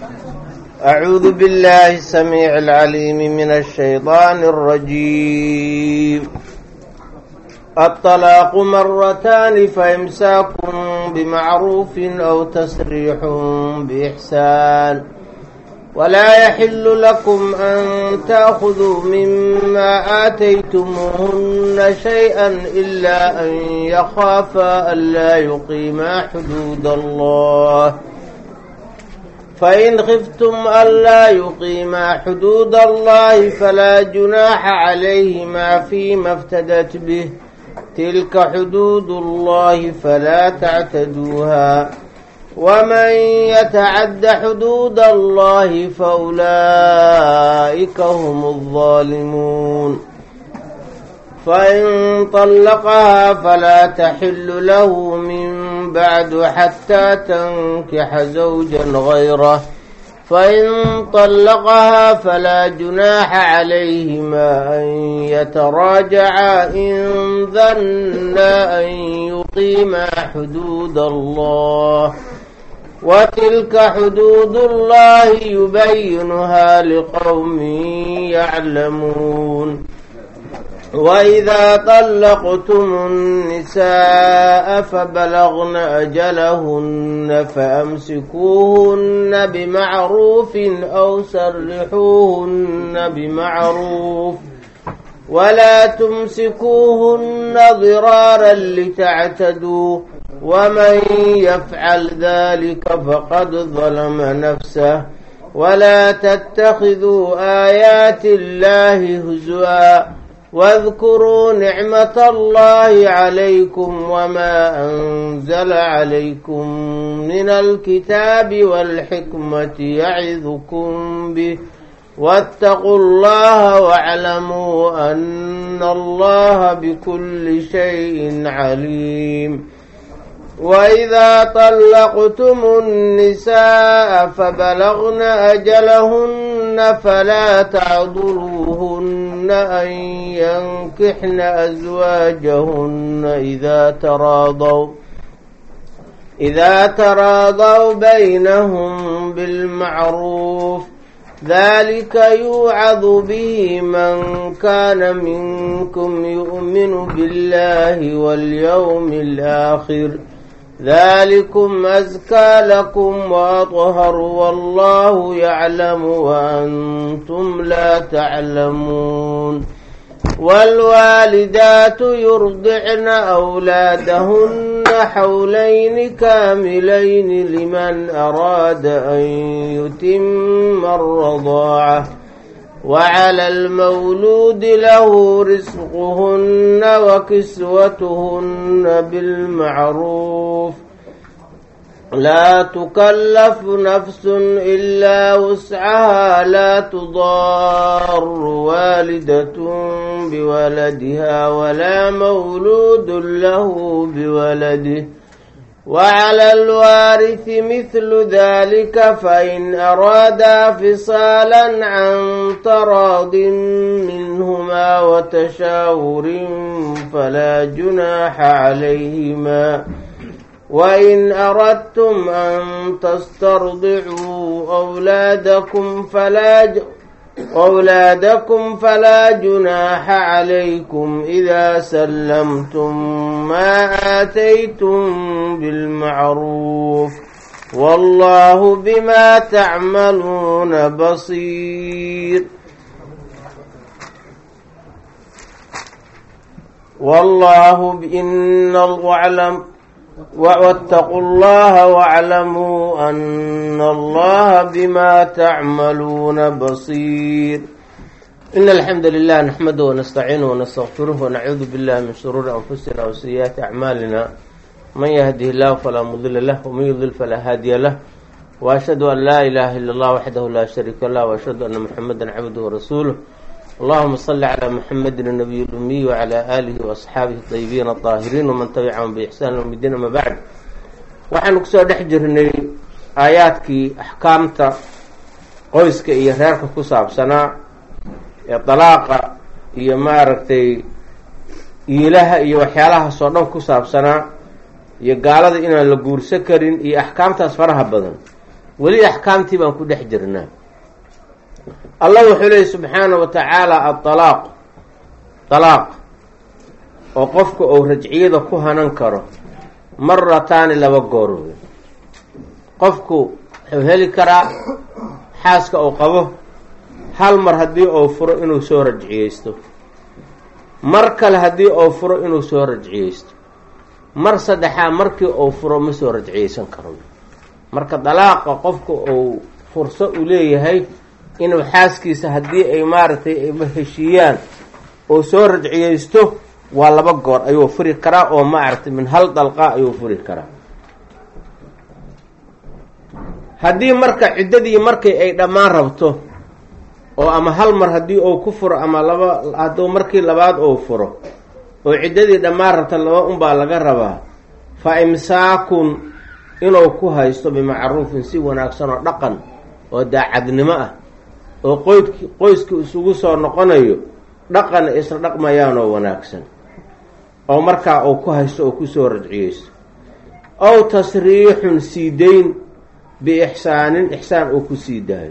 أعوذ بالله السميع العليم من الشيطان الرجيم. الطلاق مرتان فإمساك بمعروف أو تسريح بإحسان ولا يحل لكم أن تأخذوا مما آتيتموهن شيئا إلا أن يخافا ألا يقيما حدود الله فإن خفتم ألا يقيما حدود الله فلا جناح عليهما فيما افتدت به تلك حدود الله فلا تعتدوها ومن يتعد حدود الله فأولئك هم الظالمون. فإن طلقها فلا تحل له من بعد حتى تنكح زوجا غيره فإن طلقها فلا جناح عليهما أن يتراجعا إن ظنا أن يقيما حدود الله وتلك حدود الله يبينها لقوم يعلمون. وإذا طلقتم النساء فبلغن أجلهن فأمسكوهن بمعروف أو سرحوهن بمعروف ولا تمسكوهن ضرارا لتعتدوا ومن يفعل ذلك فقد ظلم نفسه ولا تتخذوا آيات الله هزوا واذكروا نعمة الله عليكم وما أنزل عليكم من الكتاب والحكمة يعظكم به واتقوا الله واعلموا أن الله بكل شيء عليم. وإذا طلقتم النساء فبلغن أجلهن فلا تعضلوهن أن ينكحن أزواجهن إذا تراضوا بينهم بالمعروف ذلك يوعظ به من كان منكم يؤمن بالله واليوم الآخر ذلكم أزكى لكم وأطهر والله يعلم وأنتم لا تعلمون. والوالدات يرضعن أولادهن حولين كاملين لمن أراد أن يتم الرضاعة وعلى المولود له رزقهن وكسوتهن بالمعروف لا تكلف نفس إلا وسعها لا تضار والدة بولدها ولا مولود له بولده وعلى الوارث مثل ذلك فإن أرادا فصالا عن تراض منهما وتشاور فلا جناح عليهما. وإن أردتم أن تسترضعوا أولادكم فلا جناح عليكم إذا سلمتم ما آتيتم بالمعروف والله بما تعملون بصير. والله واتقوا الله واعلموا أن الله بما تعملون بصير. إن الحمد لله نحمده ونستعينه ونستغفره ونعوذ بالله من شرور أنفسنا وسيئات أعمالنا من يهده الله فلا مضل له ومن يضلل فلا هادي له وأشهد أن لا إله إلا الله وحده لا شريك له وأشهد أن محمدا عبده ورسوله. اللهم صل على محمد النبي الأمي وعلى آله وأصحابه الطيبين الطاهرين ومن تبعهم بإحسان يوم الدين. أما بعد waxaanu kusoo dhex jirnay aayaadkii axkaamta qoyska iyo reerka ku saabsanaa ee dalaaqa iyo maaragtay iilaha iyo waxyaalahaasoo dhan ku saabsanaa iyo gaalada inaan la guursan karin iyo axkaamtaas faraha badan. weli axkaamtii baan ku dhex jirnaa. allah wuxuu leeyay subxaanahu wa tacaala alaaq oo qofka uu rajciyada ku hanan karo marataani laba goor wey. qofku wuxuu heli karaa xaaska uu qabo hal mar haddii uu furo inuu soo rajciyeysto, mar kale haddii uu furo inuu soo rajciyeysto, mar saddexaa markii uu furo ma soo rajciyeysan karo. marka dalaaqa qofka uu furso u leeyahay inuu xaaskiisa haddii ay maaragtay ayba heshiiyaan oo soo rajciyeysto waa laba goor ayuu furi karaa oo maaragtay min hal dalqa ayuu furi karaa. haddii marka ciddadii markay ay dhammaan rabto oo ama hal mar haddii uu ku furo ama laba hadduu markii labaad uu furo oo ciddadii dhammaan rabta laba unbaa laga rabaa. fa imsaakun inuu ku haysto bimacruufin si wanaagsan oo dhaqan oo daacadnimo ah oo qoyskii isugu soo noqonayo dhaqan isla dhaqmayaan oo wanaagsan oo markaa uu ku haysto oo kusoo rajciyeysto. ow tasriixun siidayn biixsaanin ixsaan uu ku sii daayo.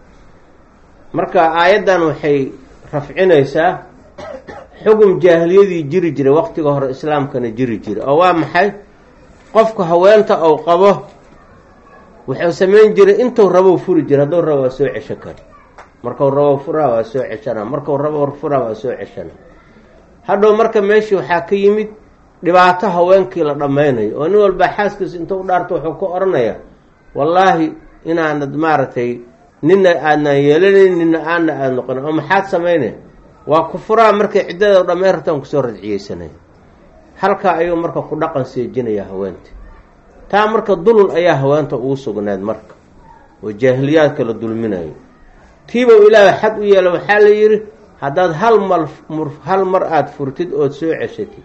marka aayaddan waxay rafcinaysaa xugum jaahiliyadii jiri jiray waqtiga hore islaamkana jiri jiray oo waa maxay? qofka haweenta uu qabo wuxuu samayn jiray intuu rabo furi jiray, hadduu rabo waa soo cesho kara, markuu rabo furaa waa soo ceshana, markuu rabo furaa waa soo ceshana. hadhow marka meeshii waxaa ka yimid dhibaato haweenkii la dhammaynayo oo nin walba xaaskiisa intuu u dhaarto wuxuu ka odhanayaa wallaahi inaanad maaragtay nina aadnaan yeelanayn nina aanna aada noqonin oo maxaad samaynay? waa ku furaa markay ciddada dhammayn rabtaan kusoo rajciyeysanay. halkaa ayuu marka ku dhaqan seejinaya haweenta. taa marka dulul ayaa haweenta ugu sugnayd marka oo jaahiliyaadka la dulminayo. tiiba ilaahay xad u yeela waxaa la yidhi haddaad hal mar aada furtid ood soo ceshatid,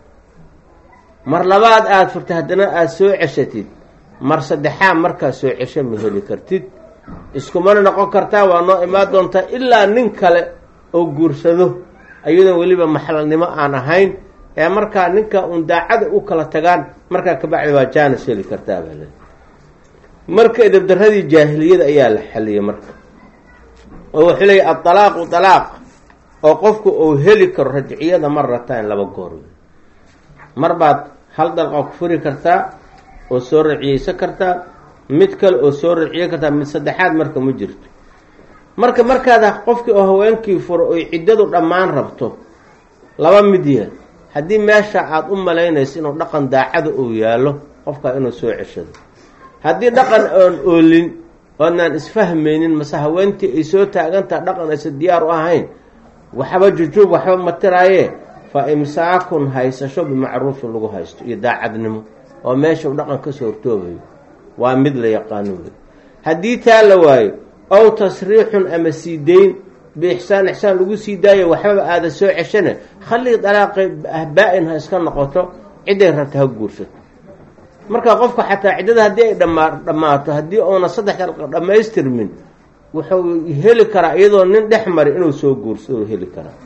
mar labaad aada furtid haddana aada soo ceshatid, mar saddexaad markaa soo cesho ma heli kartid. iskumana noqon kartaa, waa noo imaan doontaa ilaa nin kale oo guursado iyadoo weliba maxlalnimo aan ahayn ee markaa ninka uun daacada u kala tagaan markaa kabacdi waa jaanis heli kartaa baa le. marka edabdaradii jaahiliyada ayaa la xaliyay marka oo wuxuu leeyahy adalaaqu dalaaq oo qofku uu heli karo rajciyada marataan laba goor. mar baad hal dalqa ku furi kartaa oo soo rajciyeysan kartaa, mid kale oo soo rajciye kartaa, mid saddexaad marka ma jirto. markaada qofkii oo haweenkii furo oy ciddadu dhammaan rabto laba mid yahay. haddii meesha aada u malaynayso inuu dhaqan daacada uu yaallo qofkaa inuu soo ceshado. haddii dhaqan oon oolin oonaan isfahmaynin mase haweentii ay soo taagantaha dhaqan aysa diyaar u ahayn waxba jujuub waxba matiraaye fa imsaakun haysasho bimacruufin lagu haysto iyo daacadnimo oo meesha uu dhaqan kasoo hortoobayo waa mid la yaqaano wey. haddii taa la waayo ow tasriixun ama sii dayn biixsaan ixsaan lagu sii daayo waxbaba aada soo ceshana khallii dalaaqay baa-in ha iska noqoto, cidday rabta ha guursato. marka qofka xataa ciddada haddii ay dhammaato haddii uuna saddex dalqa dhammaystirmin wuxuu heli karaa iyadoo nin dhex mari inuu soo guursado heli karaa.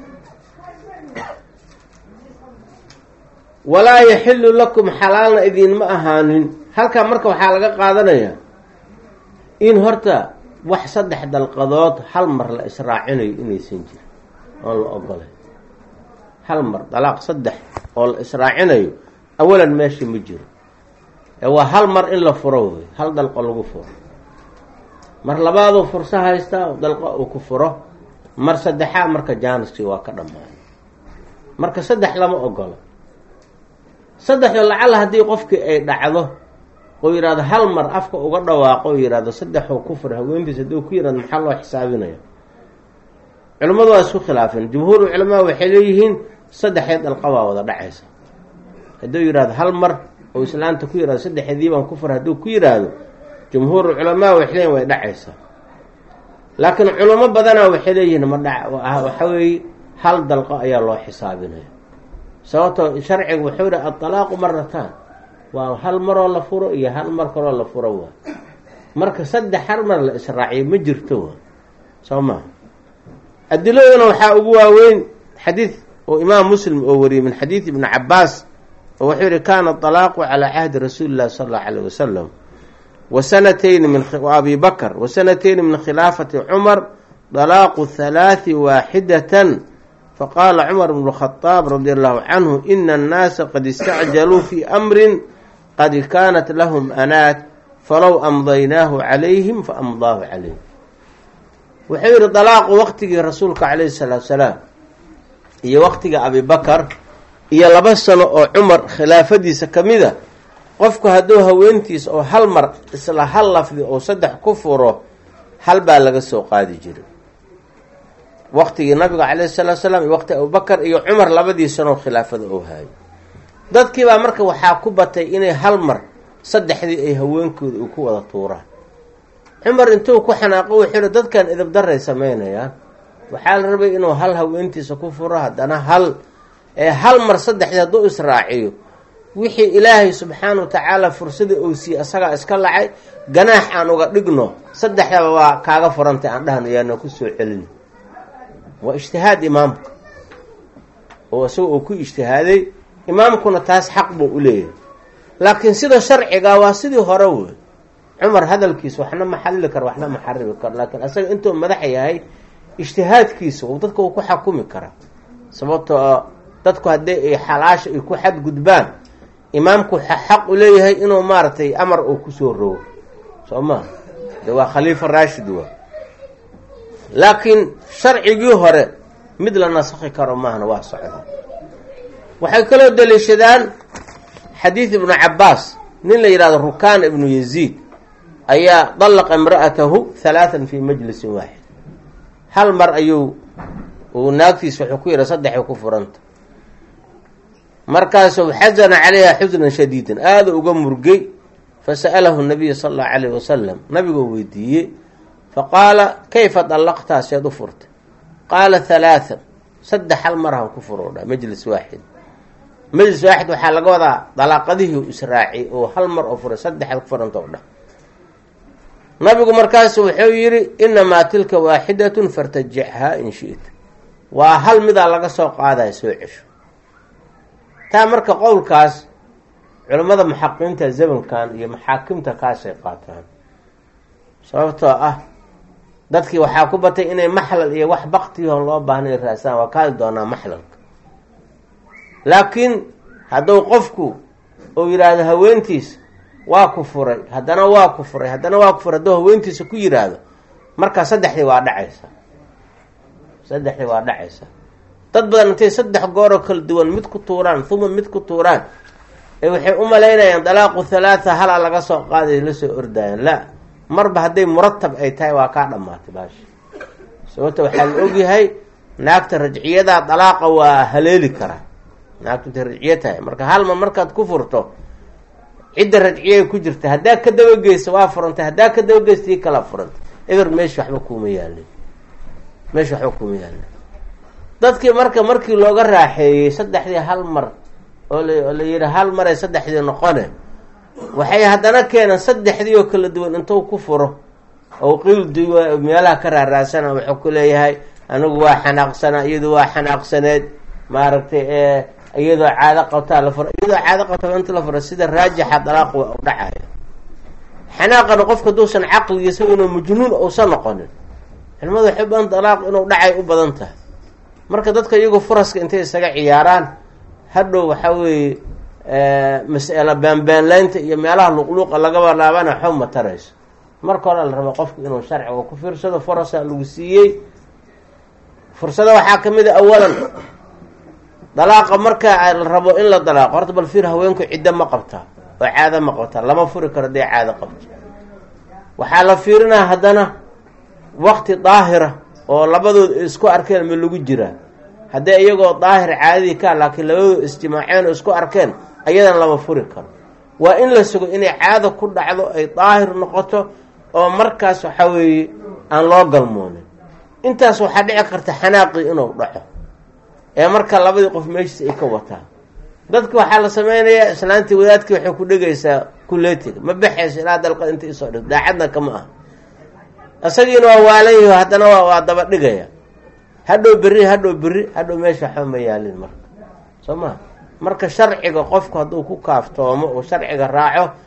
walaa yaxilu lakum xalaalna idinma ahaanin. halkaa marka waxaa laga qaadanayaa in horta wax saddex dalqadood hal mar la israacinayo inaysan jirin oon la ogolay. hal mar dalaaq saddex oo la israacinayo awalan meesha ma jiro ee waa hal mar in la furo wey, hal dalqo lagu furo. mar labaaduu furso haystaa dalqo uu ku furo, mar saddexaad marka jaaniskii waa ka dhammaanay. marka saddex lama ogola. saddexdo lacala haddii qofkii ay dhacdo oo yidhahdo hal mar afka uga dhawaaqo oo yidhahdo saddexoo ku fur haweentiis hadduu ku yidhahdo maxaa loo xisaabinaya? culimmadu waa isku khilaafeen. jumhuur culamaa waxay leeyihiin saddexeed dalqa waa wada dhacaysa. hadduu yidhahdo hal mar oo islaanta ku yidhahdo saddexeedii baan ku fur hadduu ku yidhaahdo jumhuur culamaa waxay leeyihin way dhacaysaa. laakiin culamo badanaa waxay leeyihiin ma dhac waxa weeye hal dalqo ayaa loo xisaabinaya. sababtoo sharciga wuxuu yidhi adalaaqu marataan, waa hal maroo la furo iyo hal mar kaloo la furo waa. marka saddex hal mar la israaciyo ma jirto waa soo maa. adiladuna waxaa ugu waaweyn xadiid oo imaam muslim oo wariyey min xadiid ibni cabaas oo wuxuu yihi kaana alaaqu calaa cahdi rasuuli llahi sala allahu alayh wasalam وأبي بكر وسنتين من خلافة عمر طلاق 3 واحدة. فقال عمر بن الخطاب رضي الله عنه إن الناس قد استعجلوا في أمر قد كانت لهم أنات فلو أمضيناه عليهم فأمضاه عليهم. وحير طلاق وقتك رسولك عليه الصلاة والسلام iyo waqtiga Abi Bakar iyo 2 sano oo Umar khilaafadiisa kamida qofku haduu haweentiisa oo hal mar isla hal lafdi oo 3 ku furo hal baa laga soo qaadi jiray waqtiga nabiga kaleey salaam iyo waqti Abu Bakar iyo Umar labadii sano khilaafada oo haay dadkii baa marka waxa ku batay inay hal mar saddexdii ay haweenkooda ku wada tuuraan Umar intuu ku xanaaqo wuxuu dadkan idab daray sameynayaan waxaa la rabay inuu hal haweentiisa ku furo hadana hal mar saddexdii haduu israaciyo wixii Ilaahay subhanahu wa ta'ala fursada uu siiyay asaga iska lacay ganaax aan uga dhigno saddexdaba waa kaaga furantay aan dhahnayna ku soo celin waa ijtihaad imaamka oo soo ku ijtihaaday imaamkuna taas xaq buu u leeyahay laakiin sida sharciga waa sidii hore weey Umar hadalkiisa waxna ma xalli kar waxna ma xaribi kar laakiin asaga intuu madax yahay ijtihaadkiisa oo dadka uu ku xukumi kara sababtoo dadku haddii ay xalaash ay ku xad gudbaan imaamku xaq u leeyahay inuu maartay amar uu ku soo rogo Soomaa waa khalifa Rashid laakiin sharcigii hore mid la nasakhi karo maahna waa socda waxay kala daliishadaan xadiis ibn Abbas nin la yiraahdo Rukan ibn Yazid ayaa dalaqa imra'atahu 3 fi majlis waahid hal mar ayuu uu naagtiisa wuxuu ku yiri 3 ku furanta markaasuu xazana calayha xuznan shadiidan aada uga murgay fasalahu nabiy sallallahu alayhi wasallam nabigu weydiiyay faqala kayfa dalaqta saydu furta qala 3 hal mar ku furooda majlis waahid waxa laga wadaa dalaqadihi israaci oo hal mar oo furo 3 ku furanta oo nabigu markaas wuxuu yiri inma tilka waahidatun fartajha in shi'ta waa hal mid laga soo qaaday soo cisho taa marka qowlkaas culimada muxaqiqiinta zamankan iyo maxaakimta kaasay qaataan sababtoo dadkii waxa ku batay inay maxlal iyo wax baqtiyo loo baahnay raasaan waa ka doonaa maxlalka laakiin haduu qofku oo yiraahdo haweentiis waa ku furay hadana waa ku furay hadoo haweentiisa ku yiraahdo marka saddexdii waa dhacaysa dad badan intay 3 goor oo kala duwan mid ku tuuraan mid ku tuuraan waxay u maleynayaan dalaaqu 3 hal laga soo qaaday la soo ordayaan la marba haday murattab ay tahay waa ka dhamaatay baash sababta waxa la og yahay naagta rajciyada dalaaqa waa haleeli kara naagta rajciyada marka hal markaad ku furto cid rajciye ku jirta hadaa ka dawageyso waa furanta hadaa ka dawageystay kala furanta eber meesha waxba kuma yaalin dadkii markii looga raaxeeyay saddexdii hal mar oo la yiri hal mar ay saddexdii noqone waxay hadana keenan saddexdii oo kala duwan intuu ku furo oo qildiga meelaha ka raaraasan wuxuu ku leeyahay anigu waa xanaaqsana iyadu waa xanaaqsaneed maaragtay iyadoo caado qabta la furo iyadoo caado qabta inta la furo sida raajixa dalaaq waa u dhacaya xanaaqana qofka doosan aqligiisa inuu majnuun oo san noqonin ilmadu waxay baan dalaaq inuu dhacay u badan tahay marka dadka iyagu furaska intay isaga ciyaaraan hadhow waxa weeye mas'ala baanbaanlaynta iyo meelaha luqluuqa laga walaabana xuma tarayso marka hore la rabo qofku inuu sharciga ku fiirsado furasa lagu siiyay fursada waxa kamid ah awalan dalaaqa marka la rabo in la dalaaqo horta bal fiir haweenku cidda ma qabta oo caado ma qabta lama furi karo day caado qabto waxa la fiirinaa hadana waqti daahira oo labadood isku arkeen ma lagu jira haddii iyagoo daahir caadi ka laakiin labadood istimaaceen oo isku arkeen ayadan lama furi karo waa in la sugo inay caado ku dhacdo ay daahir noqoto oo markaas waxa weeye aan loo galmoonin intaas waxa dhici karta xanaaqi inuu dhaco marka labadii qof meesha ay ka wataan dadku waxa la sameeynaya islaantii wadaadkii waxay ku dhigaysaa kuleetiga ma baxayso ilaa dalqad inta isoo dhig daacadna kama ah asagiina waa waalayo hadana waa daba dhigaya hadhow berri meesha waxa ma yaalin marka soomaa marka sharciga qofku haduu ku kaaftoomo oo sharciga raaco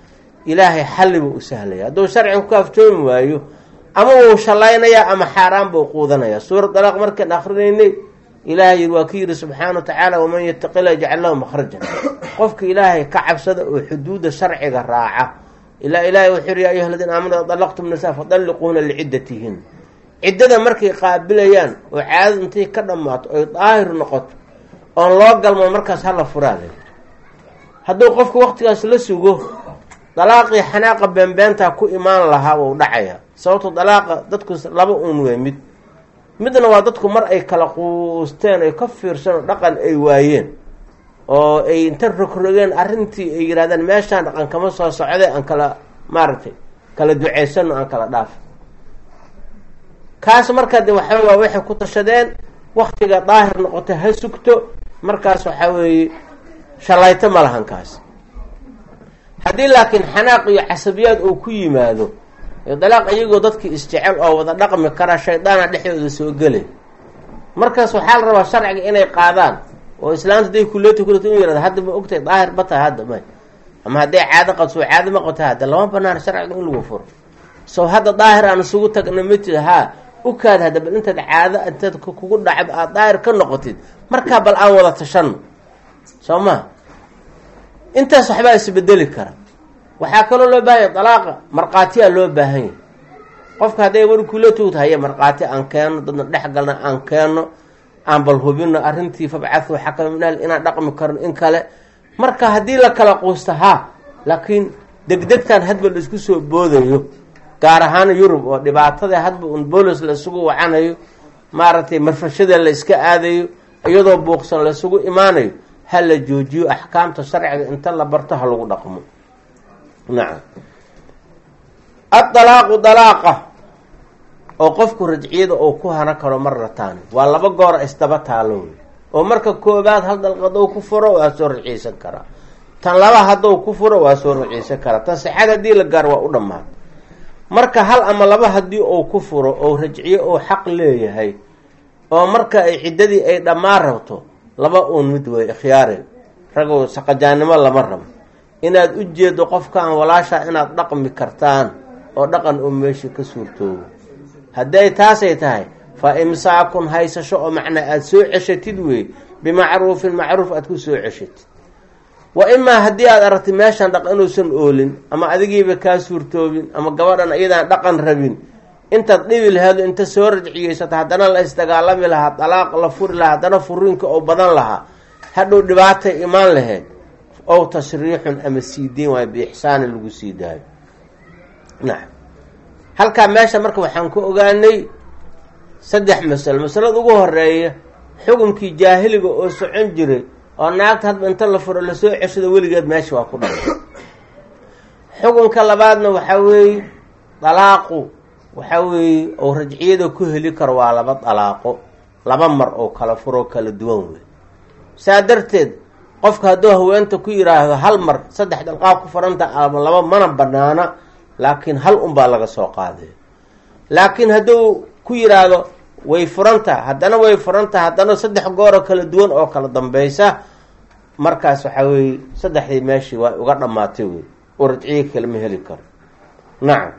ilaahay xalli buu u sahlaya. hadduu sharciga ku kaaftoomi waayo ama wuu shalaynayaa ama xaaraan buu quudanaya. suurat dalaaq markaan akrinaynay ilaahay waa ku yidhi subxaana wa tacaala waman yattaqi llaha yajcal lahu makhrajan. qofka ilaahay ka cabsada oo xuduudda sharciga raaca ilaa ilaahay wuxuu yidhi yaa ayuha aladiina aamanuu dalaqtum nisaa fadalliquuna liciddatihin. ciddada markay qaabilayaan oo caadadu intay ka dhammaato oy daahir noqoto oon loo galmo markaas hala furaale. hadduu qofka waqtigaas la sugo dalaaqii xanaaqa beenbeentaa ku imaan lahaa wuu dhacaya. sababto dalaaqa dadku laba uun wey, midna waa dadku mar ay kala quusteen ay ka fiirsan oo dhaqan ay waayeen oo ay inta rogrogeen arrintii ay yidhahdeen meeshaan dhaqan kama soo socday aan kala maaragtay kala duceysano aan kala dhaaf. kaas markaa de waxawaa waxay ku tashadeen waktiga daahir noqota ha sugto. markaas waxaa weeye shalayto ma lahan kaas. haddii laakiin xanaaq iyo casabiyaad uu ku yimaado dalaaq iyagoo dadkii isjecel oo wada dhaqmi kara shaydaana dhexdooda soo gelay, markaas waxaa la rabaa sharciga inay qaadaan oo islaanta haday kuleeto in yihahda hadda ma ogtahay daahir ba tahay hadda may, ama hadday caado qabso caado ma qabta hadda lama banaan sharciga in lagu furo. so hadda daahir aan isugu tagna mati haa ukaad hadda bal intaad caado intaad kugu dhacab aad daahir ka noqotid markaa bal aan wada tashano soo ma. intaas waxbaa isbedeli kara. waxaa kaloo loo baahan yahay dalaaqa markhaatiyaa loo baahan yahay. qofka hadday wari kula tuugta haye markhaati aan keenno, dadna dhex galna aan keenno, aan bal hubino arrintii fabcathu xakama min ahli inaan dhaqmi karno in kale. marka haddii la kala quusta haa, laakiin degdegtan hadba la isku soo boodayo gaar ahaan yurub oo dhibaatada hadba un boolis la isugu wacanayo maaragtay marfashada la iska aadayo iyadoo buuqsan la isugu imaanayo ha la joojiyo. axkaamta sharciga inta la barto ha lagu dhaqmo. nacam. adalaaqu dalaaqa oo qofku rajciyada oo ku hana karo marrataani waa laba goor isdaba taalo oo marka koobaad hal dalqadou ku furo waa soo rajciysan karaa, tan laba haddou ku furo waa soo rajciysan karaa, tan saxaad haddii la gaar waa u dhammaan. marka hal ama laba haddii uu ku furo oo rajciyo oo xaq leeyahay oo marka ay ciddadii ay dhammaan rabto laba uun mid wey ikhyaare. ragow saqajaannimo lama rabo. inaad u jeedo qofkaan walaashaa inaad dhaqmi kartaan oo dhaqan oo meesha ka suurtoobo. hadday taasay tahay fa imsaakun haysasho oo macnaa aada soo ceshatid wey bimacruufin macruuf aada ku soo ceshatid. wa imaa haddii aad aragtid meeshaan dhaqan inuusan oolin ama adigiiba kaa suurtoobin ama gabadhan iyadaan dhaqan rabin, intaad dhibi laheedo inta soo rajciyeysata haddana la isdagaalami lahaa, dalaaq la furi lahaa, haddana furiinka oo badan lahaa, hadhow dhibaatay imaan laheyd. ow tashriixun ama siideyn waayo biixsaani lagu sii daayo. nacam. halkaa meesha marka waxaan ku ogaanay 3 masalo. masalada ugu horeeya xukunkii jaahiliga oo socon jiray oo naagta hadba inta la furo lasoo ceshado weligeed meesha waa ku dhacay. xukunka labaadna waxaa weeye dalaaqu waxaa weeye oo rajciyada ku heli karo waa 2 dalaaqo, 2 mar oo kala furoo kala duwan wey. saa darteed qofka hadduu haweenta ku yidhaahdo hal mar 3 dalqaa ku furanta ama 2 mana banaana, laakiin hal unbaa laga soo qaaday. laakiin hadduu ku yidhaahdo way furanta haddana way furanta haddana 3 gooroo kala duwan oo kala dambaysa, markaas waxaa weeye 3dii meeshii waa uga dhammaatay wey oo rajciye kalama heli karo. nacam.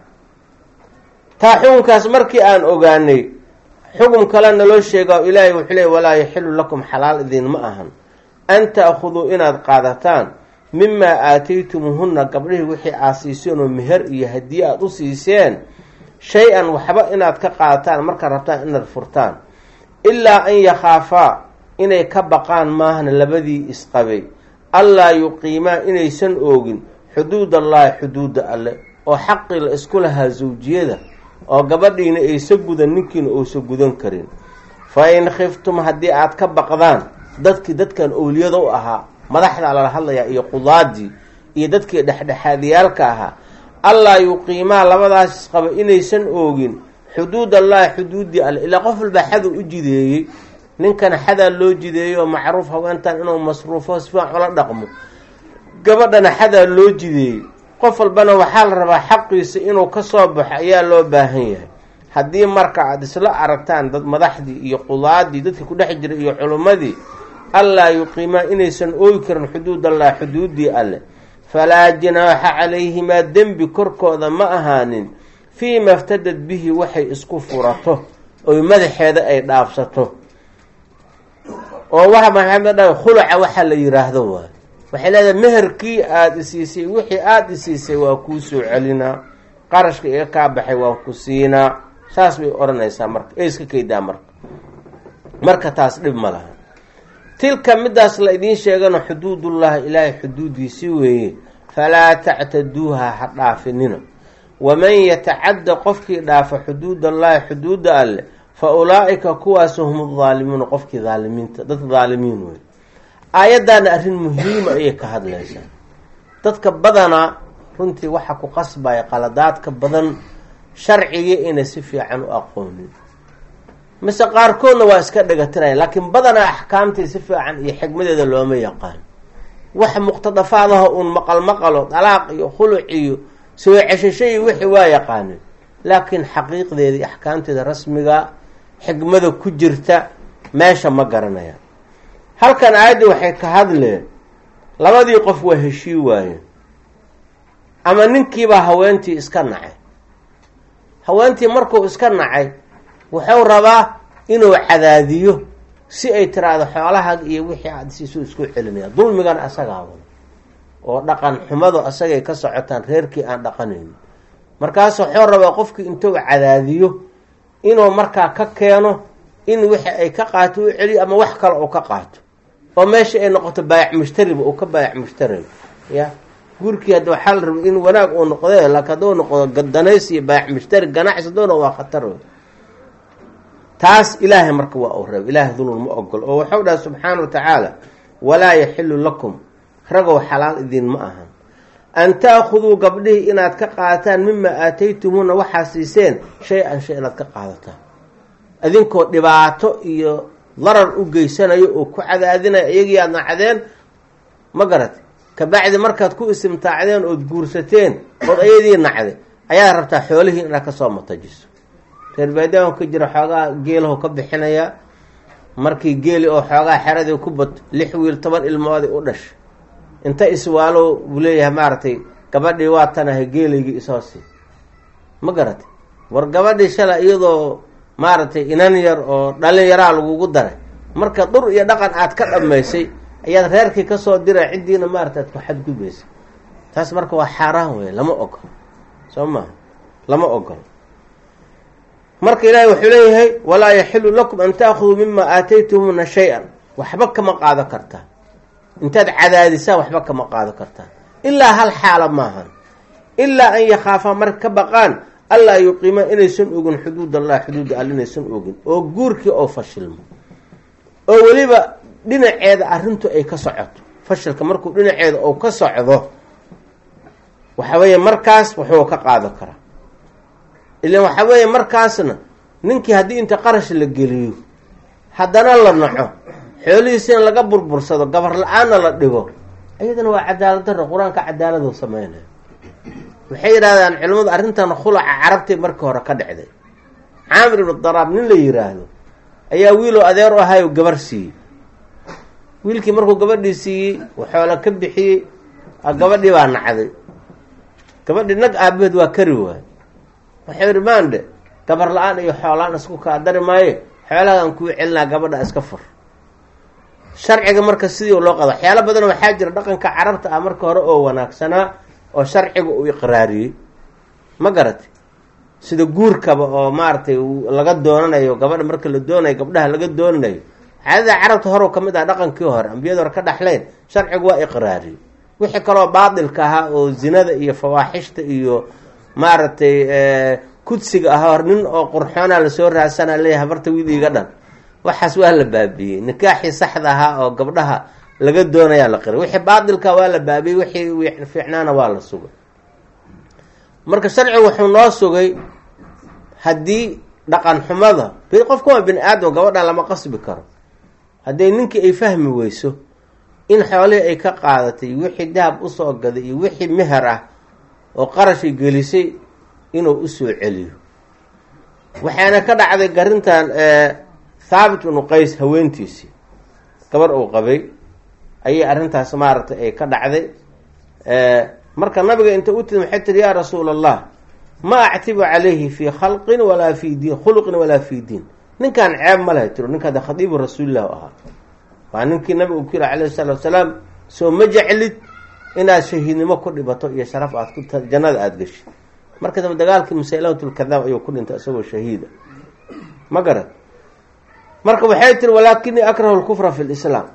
taa xukunkaas markii aan ogaanay xukun kale naloo sheega oo ilaahay wuxuu leey walaa yaxilu lakum xalaal idin ma ahan an ta'khuduu inaad qaadataan mimaa aataytumuhunna gabdhihii wixii aad siiseen oo meher iyo hadiye aada u siiseen shay-an waxba inaad ka qaadataan markaad rabtaan inaad furtaan, ilaa an yakhaafaa inay ka baqaan maahna labadii isqabay allaa yuqiimaa inaysan oogin xuduud allaahi xuduuda alle oo xaqii la isku lahaa zawjiyada oo gabadhiina aysa gudan ninkiina uusa gudan karin. fa in khiftum haddii aad ka baqdaan dadkan owliyada u ahaa madaxda lala hadlayaa iyo qudaadii iyo dadkii dhexdhexaadiyaalka ahaa allaa yuqiimaa labadaas isqaba inaysan oogin xuduud allaahi xuduudii alle. ilaa qof walbaa xaduu u jideeyey, ninkana xadaa loo jideeyey oo macruuf haweentan inuu masruufo sifaan ula dhaqmo, gabadhana xadaa loo jideeyey. qof walbana waxaa la rabaa xaqiisa inuu ka soo baxo ayaa loo baahan yahay. haddii marka aada isla aragtaan dad madaxdii iyo qudaadii dadkii ku dhex jiray iyo culummadii allaa yuqiimaa inaysan oogi karin xuduud allah xuduudii alle, falaa jinaaxa calayhimaa dembi korkooda ma ahaanin fii ma iftadad bihi waxay isku furato oy madaxeeda ay dhaafsato oo waxa maxamed dha khuluca waxaa la yiraahdo waay waxay leedahay meherkii aada isiisay wixii aada isiisay waa kuu soo celinaa qarashka iga kaa baxay waan ku siinaa saas bay odhanaysaa marka ee iska kaydaa marka taas dhib ma laha tilka midaas la idiin sheegano xuduudullahi ilaahay xuduudiisii weeye falaa tactaduuha ha dhaafinina waman yatacadda qofkii dhaafa xuduudallaahi xuduudda alleh fa ulaa'ika kuwaas hum daalimuuna qofkii daalimiinta dad daalimiin wey aayaddaana arrin muhiima ayay ka hadlaysaa dadka badanaa runtii waxa ku qasbaya qaladaadka badan sharcigii inay si fiican u aqoonin mise qaarkoodna waa iska dhagatiraya laakiin badanaa axkaamtii si fiican iyo xigmadeeda looma yaqaan wax muqtadafaadaha uun maqalo dalaaq iyo khuluc iyo soo ceshasho iyo wixii waa yaqaanin laakiin xaqiiqdeeda iyo axkaamteeda rasmiga xigmada ku jirta meesha ma garanayaan halkan aayadda waxay ka hadleen labadii qof waa heshii waayeen ama ninkiibaa haweentii iska nacay haweentii markuu iska nacay wuxuu rabaa inuu cadaadiyo si ay tiraahdo xoolahaag iyo wixii aada siisu isku celinaya dulmigan asagaa wada oo dhaqan xumadu asagay ka socotaan reerkii aan dhaqanaynin markaas wuxuu rabaa qofkii intuu cadaadiyo inuu markaa ka keeno in wixii ay ka qaato u celiyo ama wax kale uu ka qaato oo meesha ay noqoto baayac mushtariba uu ka baayac mushtari ya guurkii hadda waxaa la raba in wanaag uu noqde laakiin hadduu noqdo gadanays iyo baayac mushtari ganacsi doona waa khatar taas ilaahay marka waa uu reeb ilaahay dulun ma ogol oo wuxuu dhaha subxaana wa tacaala walaa yaxilu lakum ragow xalaal idin ma ahan an ta'khuduu gabdhihii inaad ka qaadataan mima aataytumuuna waxaa siiseen shay-an shay inaad ka qaadataan idinkoo dhibaato iyo darar u geysanayo oo ku cadaadinayo iyagii aad nacdeen ma garat kabacdi markaad ku istimtaacdeen ood guursateen ood ayadii nacday ayaad rabtaa xoolihii inaad kasoo matajiso reer baadiyaanku ka jira xoogaa geelahu ka bixinaya markii geeli oo xoogaa xeradii ku bato 6 wiil 10 ilmoodii u dhashay inta iswaalo buu leeyahay maaragtay gabadhii waa tanahay geelaygii isoosi ma garatay war gabadhii shala iyadoo maaragtay inan yar oo dhalin yaraa lagugu daray marka dur iyo dhaqan aad ka dhammaysay ayaad reerkii kasoo diray ciddiina maaragtay aad ku xadgudbaysa taas marka waa xaaraan wey lama ogolo soo maha lama ogolo marka ilaahay wuxuu leeyahay walaa yaxilu lakum an ta'khuduu mima aataytumuuna shay-an waxba kama qaado kartaa intaad cadaadisaan waxba kama qaado kartaa ilaa hal xaala maahan ilaa an yakhaafaa marka ka baqaan allaa yuqiimaan inaysan ogin xuduud allah xuduudda all inaysan ogin oo guurkii oo fashilmo oo weliba dhinaceeda arrintu ay ka socoto fashilka markuu dhinaceeda ou ka socdo waxa weeye markaas wuxuu ka qaado karaa ilaan waxa weeye markaasna ninkii haddii inta qarash la geliyo haddana la naco xoolihiisina laga burbursado gabar la-aanna la dhigo iyadana waa cadaalad darro qur-aanka cadaaladuu sameynaya waxay yidhahdaan culimmadu arrintan khulaca carabtay markii hore ka dhacday caamir ibnu daraab nin la yiraahdo ayaa wiiloo adeer u ahayo gabar siiyey wiilkii markuu gabadhii siiyey waxoola ka bixiyey gabadhii baa nacday gabadhii nag aabaheed waa kari waay waxay yidhi maandhe gabar la-aan iyo xoolaan isku kaa dari maaye xoolahaan kuu celinaa gabadha iska fur sharciga marka sidii loo qado waxyaalo badan waxaa jira dhaqanka carabta ah marka hore oo wanaagsanaa oo sharciga uu iqraariyey ma garatay sida guurkaba oo maaragtay laga doonanayo gabadha marka la doonayo gabdhaha laga doonanayo caadada carabta hore ka mid ah dhaqankii hore ambiyada hore ka dhaxleen sharcigu waa iqraariyey wixii kaloo baatilka ahaa oo zinada iyo fawaaxishta iyo maaragtay kudsiga ah hor nin oo qurxoona lasoo raadsanaa leeyahay habarta wiil iiga dhan waxaas waa la baabiyey nikaaxii saxda ahaa oo gabdhaha laga doonayaa la qiray wixii baatilka waa la baabiyey wixii fiicnaana waa la sugay marka sharcigu wuxuu noo sugay haddii dhaqan xumada qofka waa bini aadam gabadhan lama qasbi karo haddii ninkii ay fahmi weyso in xoolihii ay ka qaadatay wixii dahab usoo gaday iyo wixii meher ah oo qarashay gelisay inuu usoo celiyo waxaana ka dhacday garintan thaabit ibnu qays haweentiisii gabar uu qabay ayay arrintaas maaragtay ay ka dhacday marka nabiga inta u timid waxay tiri yaa rasuul allah ma actibu calayhi fii khalqin walaa fii diin khuluqin walaa fii diin ninkaan ceeb ma laha tiro ninkaada khadiibu rasuulilah u ahaa waa ninkii nabiga uu ku yiri calayhi salaatu wasalaam soo ma jeclid inaad shahiidnimo ku dhibato iyo sharaf aad ku jannada aada gashi marka daba dagaalkii musaylamatulkadaab ayuu ku dhintay isagoo shahiida ma garad marka waxay tiri walaakinii akrahu lkufra fi lislaam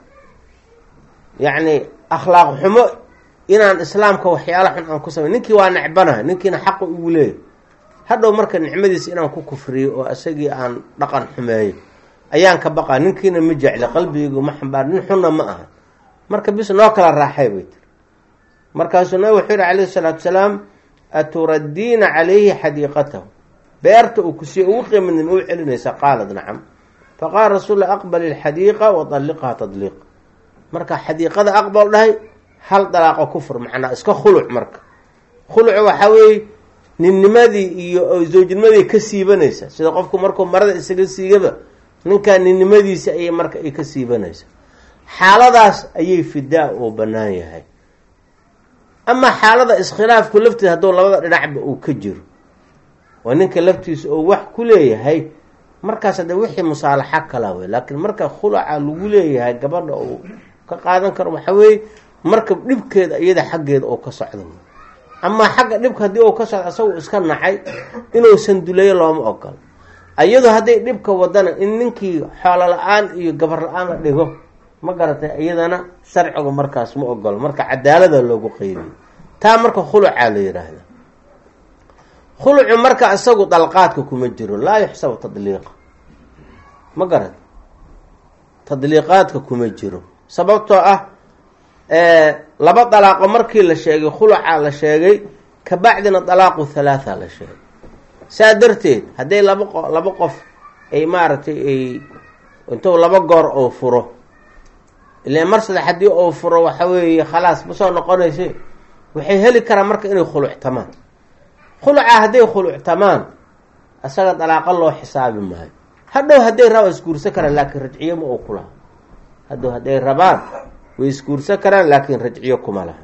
yacni akhlaaq xumo inaan islaamka waxyaala xun aan ku samay ninkii waa necbanaha ninkiina xaqu ugu leeyahy hadhow marka nicmadiisa inaan ku kufriyo oo isagii aan dhaqan xumeeyo ayaan ka baqaa ninkiina ma jecli qalbigaygu ma xambaar nin xunna ma aha marka bis noo kala raaxay bay tiri markaasuu nabi wuxuu yihi calayhi salaatu wasalaam aturaddiina calayhi xadiiqatahu beerta uu kusiiye ugu qiimadnimo u celinaysa qaalad nacam faqaala rasuul lah aqbal ilxadiiqa waطalliqha tadliiq marka xadiiqada aqbal dhahay hal dalaaqo kufur macnaa iska khuluc marka khulucu waxaa weeye ninnimadii iyo zawjnimadii ka siibanaysa sida qofku markuu marada isaga siigaba ninkaa ninnimadiisa ayay marka ay ka siibanaysa xaaladaas ayay fidaa uu bannaan yahay amaa xaalada iskhilaafku laftiisa hadduu labada dhinacba uu ka jiro oo ninka laftiisa oo wax ku leeyahay markaas hadde wixii musaalaxa kala wey laakiin marka khulaca lagu leeyahay gabadha uu ka qaadan karo waxaa weeye marka dhibkeeda iyada xaggeeda oo ka socdo amaa xagga dhibka haddii uu ka socdo isagoo iska nacay inuusan duleeyo looma ogolo iyadoo hadday dhibka wadana in ninkii xoolo la-aan iyo gabar la-aan la dhigo ma garatay iyadana sharcigu markaas ma ogolo marka cadaalada loogu qeybiyo taa marka khulucaa la yidhaahda khulucu marka isagu dalqaadka kuma jiro laa yuxsabu tadliiqa ma garat tadliiqaadka kuma jiro sababtoo ah laba dalaaqo markii la sheegay khulucaa la sheegay kabacdina dalaaqu halaatha la sheegay saa darteed hadday laba qof ay maaragtay ay intuu laba goor oo furo ilaa mar saddex haddii oo furo waxa weeye khalaas ma soo noqonaysa waxay heli karaan marka inay khuluctamaan khulucaa hadday khuluctamaan isaga dalaaqa loo xisaabi maayo hadhow hadday rabaan isguursan karaan laakiin rajciyo ma uu ku laha hadhow hadday rabaan way isguursan karaan laakiin rajciyo kuma laha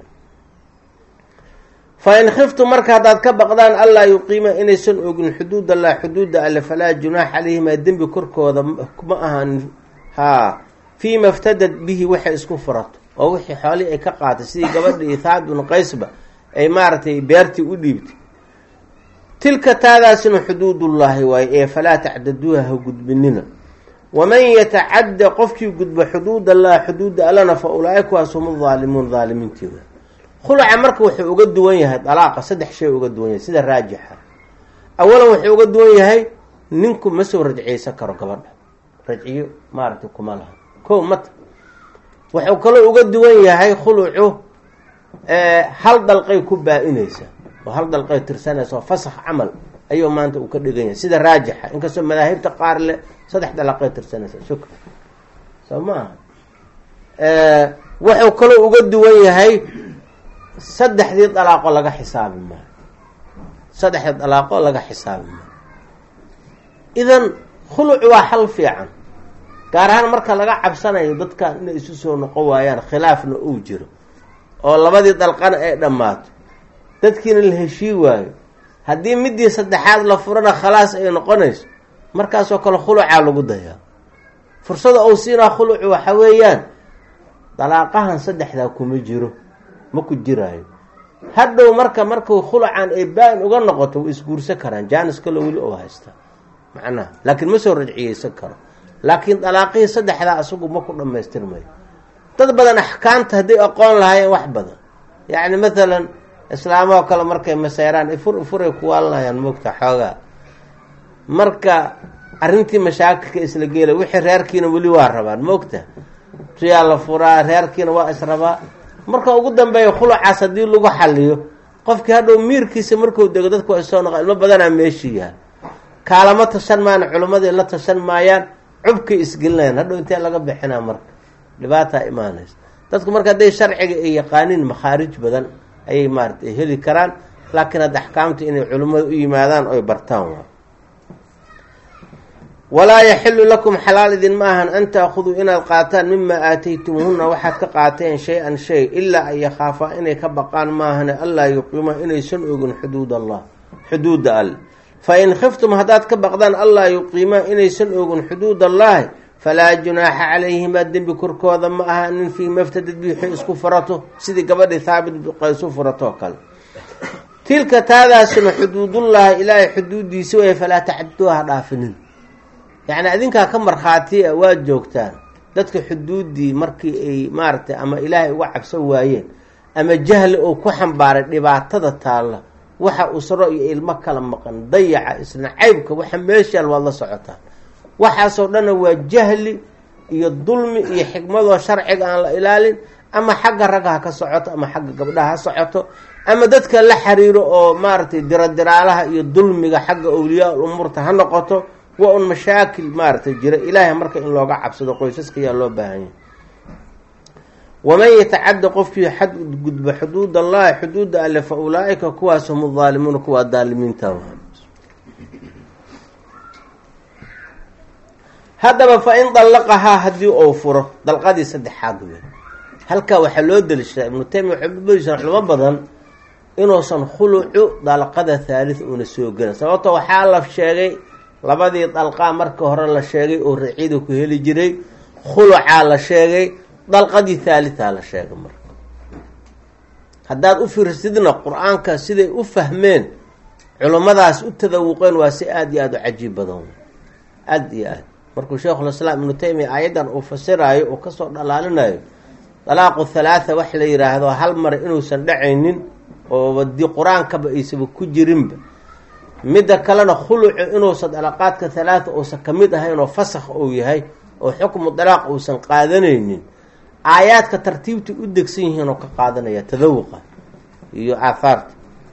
fa in khiftu marka haddaad ka baqdaan allaa yuqiima inaysan ogin xuduud allah xuduudda alle falaa junaax calayhimaa dembi korkooda ma ahan fii ma ftadad bihi waxay isku furato oo wixii xoolihii ay ka qaatay sidii gabadhii Thaabit ibn Qaysba ay maaragtay beertii u dhiibtay tilka taadaasina xuduudullaahi waaye ee falaa tacdaduuha ha gudbinina waman yatacadda qofkii gudba xuduudallah xuduudda allana fa ulaaika kuwaas hum daalimuun daalimiintii wey khuluca marka wuxuu uga duwan yahay dalaaqa saddex shay uga duwan yahay sida raajixa awalan wuxuu uga duwan yahay ninku ma soo rajciyeysan karo gabadha rajciyo maaragtay kuma laha ko mata wuxuu kaloo uga duwan yahay khulucu hal dalqay ku baa-inaysa oo hal dalqay tirsanaysa oo fasax camal ayuu maanta uu ka dhigan yahay sida raajixa inkastoo madaahibta qaar leh saddex dalaqay tirsanaysa shukr soo maaha wuxuu kaloo uga duwan yahay saddexdii dalaaqo laga xisaabi maayo saddexdii dalaaqo laga xisaabi maayo idan khulucu waa xal fiican gaar ahaan marka laga cabsanayo dadkan inay isu soo noqon waayaan khilaafna uu jiro oo labadii dalqana ay dhammaato dadkiina la heshii waayo haddii midii saddexaad la furana khalaas ay noqonayso markaasoo kale khulucaa lagu dayaa fursada uu siinaa khulucu waxa weeyaan dalaaqahan saddexdaa kuma jiro ma ku jiraayo hadhow markuu khulucan ay baa-in uga noqoto way isguursan karaan jaanis kaloo weli oo haystaa macnaha laakiin ma soo rajciyeysan karo laakiin dalaaqihii saddexdaa isagu ma ku dhamaystirmayo dad badan axkaamta hadday aqoon lahaayeen wax badan yacni mathalan islaamahoo kale markay maseyraan ifuray kuwaalanayaan moogta xoogaa marka arrintii mashaakilka isla geela wixii reerkiina weli waa rabaan moogta tuyaa la furaa reerkiina waa israbaa marka ugu dambeeya khulucaas haddii lagu xaliyo qofkii hadhow miirkiisa markuu dego dadku ay soo noqo ilmo badanaa meeshii yahay kaalama tashan maayaan culimmadii la tashan maayaan cubkay isgelinayaan hadhow intee laga bixinaa marka dhibaataa imaanaysa dadku marka hadday sharciga ay yaqaaniin makhaarij badan ayay maarata heli karaan laakiin hadda axkaamta inay culimmada u yimaadaan oy bartaan waa walaa yaxilu lakum xalaal idin ma ahan an taakuduu inaad qaataan mima aataytumuhuna waxaad ka qaateen shay-an shay ilaa an yakhaafaa inay ka baqaan maahane anlaa yuqiima inaysan ogin xuduuda alle fain khiftum haddaad ka baqdaan anlaa yuqiimaa inaysan ogin xuduud allaahi falaa junaaxa calayhimaa dembi korkooda ma aha nin fii maftadad biixi isku furato sidii gabadhii haabit qaysu furatoo kale tilka taadaasuna xuduudullaahi ilaahay xuduudiisi way falaa tacduuha dhaafinin yacni adinkaa ka markhaatiya waad joogtaan dadka xuduuddii markii ay maaragtay ama ilaahay uga cabsan waayeen ama jahli oo ku xambaaray dhibaatada taalla waxa usro iyo ilmo kala maqan dayaca isna caybka waxa meeshaal waad la socotaan waxaasoo dhanna waa jahli iyo dulmi iyo xikmadoo sharciga aan la ilaalin ama xagga ragga ha ka socoto ama xagga gabdhaha ha socoto ama dadka la xiriiro oo maaragtay diradiraalaha iyo dulmiga xagga awliyaa umuurta ha noqoto waa un mashaakil maaragtay jira ilaahay marka in looga cabsado qoysaska ayaa loo baahanya waman yatacadda qofkii xadgudba xuduud allahi xuduudda alle fa ulaa-ika kuwaas hum daalimuuna kuwaa daalimiinta haddaba fa in dallaqahaa haddii ou furo dalqadii saddexaad wey halkaa waxaa loo dalishadaa ibnu taymiya waxay uberisaan culimo badan inuusan khulucu dalqada haalid uuna soo gelin sababto waxaa la sheegay labadii dalqaa marka hore la sheegay oo raciida ku heli jiray khulucaa la sheegay dalqadii haalitaa la sheegay marka haddaad u fiirsidna qur-aanka siday u fahmeen culimmadaas u tadawuqeen waa si aada iyo aada u cajiib badan aada iyo aad markuu sheikhulislaam ibnu taymiya aayaddan uu fasiraayo uu kasoo dhalaalinayo dalaaqu halaatha wax la yidhaahdo hal mar inuusan dhacaynin oo di qur-aankaba aysaba ku jirinba midda kalena khulucu inuusan dalaqaadka halaatha uusan ka mid ahayn oo fasakh uu yahay oo xukmu dalaaq uusan qaadanaynin aayaadka tartiibta u degsan yihiin oo ka qaadanaya tadawuqa iyo aahaarta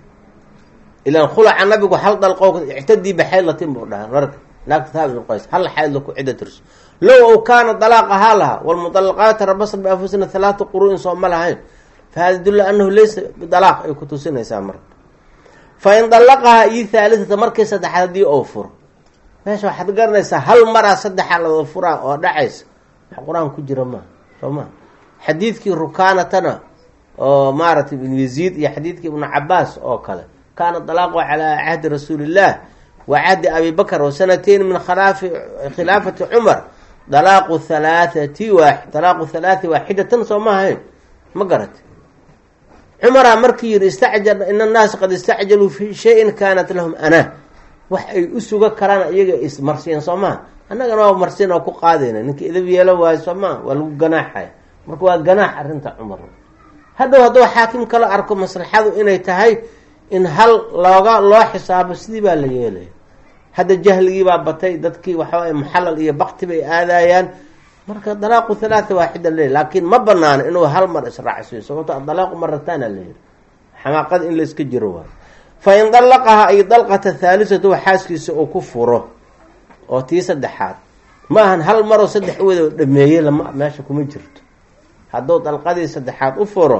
ilaan khuluca nabigu hal dalqo ictadii baxaylatin buu dhaha marka naagta haabit bin qays hal xayd laku cidda tirso low ou kaana dalaaq ahaa lahaa walmudallaqaati rabasna bianfusina halaata quru'in soo ma lahayn fa hada yadulla annahu laysa bidalaaq ay ku tusinaysaa marka fa in dallaqahaa iyo haalitata markii saddexaad haddii ou furo meesha waxaad garanaysaa hal maraa saddexa lada furaa oo dhacaysa wax qur-aan ku jira maaha soo maa xadiidkii rukaanatana oo maaragtay ibn yaziid iyo xadiidkii ibnu cabaas oo kale kaana dalaaqu calaa cahdi rasuulillaah wa cahdi abi bakr wa sanateyn min khilaafati cumar dalaaqu halaathati waaxidatan soo ma ahayn ma garate cumaraa markii yihi istacjal in annaasa qad istacjaluu fi shayin kaanat lahum anaa wax ay u suga karaan iyaga ismarsiyan soo maha annagana waa marsiin oo ku qaadayna ninka idab yeelo waayo soo maa waa lagu ganaaxaya marka waa ganaax arrinta cumar hadhow hadduu xaakim kala arko maslaxadu inay tahay in hal loo xisaabo sidii baa la yeelaya hadda jahligii baa batay dadkii waxawaay muxallal iyo bakti bay aadayaan marka dalaaqu halaatha waaxida leey laakiin ma banaano inuu hal mar israacsiyo sababto dalaaqu marataana leeyahy xamaaqada in la iska jiro waayo fa in dallaqaha ay dalqata haalisatu xaaskiisa uu ku furo oo tii saddexaad ma ahan hal maroo saddex wada dhameeyey lama meesha kuma jirto hadduu dalqadii saddexaad u furo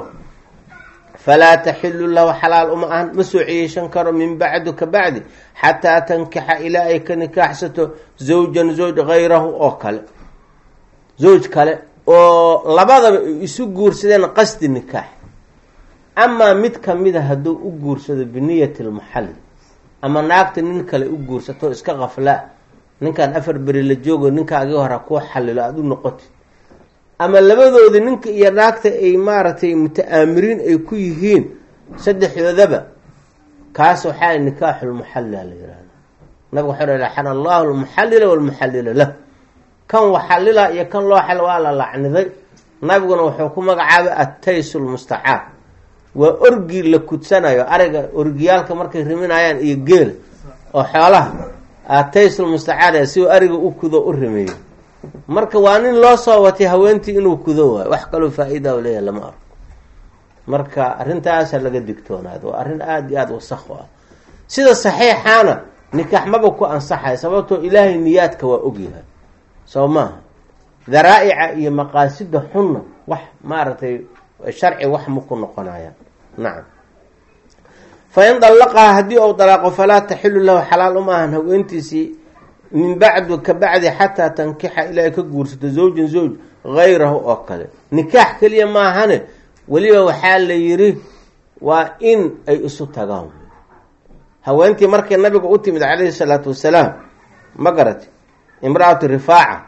falaa taxilu lahu xalaal uma ahan ma soo ciyeeshan karo min bacdu ka bacdi xataa tankixa ilaa ay ka nikaaxsato zawjan zawj hayrahu oo kale zawj kale oo labadaba isu guursadeen qasdi nikaax amaa mid kamida hadduu u guursado biniyati lmuxalli ama naagta nin kale u guursato iska qafla ninkan 4 beri la joogo ninkaagii hore kuu xallilo aada u noqotid ama labadoodi ninka iyo naagta ay maaragtay muta-aamiriin ay ku yihiin saddexdoodaba kaas waxaa nikaaxulmuxallila la yihahda nabigu wuxuu laxana allahu almuxallila walmuxallila lah kan waxallila iyo kan loo xal waa la lacniday nabiguna wuxuu ku magacaabay attaysul mustacaab waa orgi la kudsanayo ariga orgiyaalka markay riminayaan iyo geel oo xoolaha attaysul mustacaab si ariga u kudo u rimeeyo marka waa nin loo soo watay haweentii inuu kudo waayo wax kaloo faa-ida u leeyahay lama arko marka arrintaasa laga digtoonaado waa arrin aada iyo aada wasakh u ah sida saxiixaana nikaax maba ku ansaxay sababtoo ilaahay niyaadka waa ogyahay soo maaha daraa'ica iyo maqaasida xunna wax maaragtay sharci wax ma ku noqonaya nacam fa in dallaqaha haddii ou dalaaqo falaa taxilu lahu xalaal uma ahan haweentiisii min bacdu ka bacdi xataa tankixa ilaa ka guursato zawjan zawj hayrahu oo kale. nikaax keliya maahane weliba waxaa la yidhi waa in ay isu tagaan. haweentii markay nabiga u timid calayhi salaatu wasalaam ma garati imra-atu rifaaca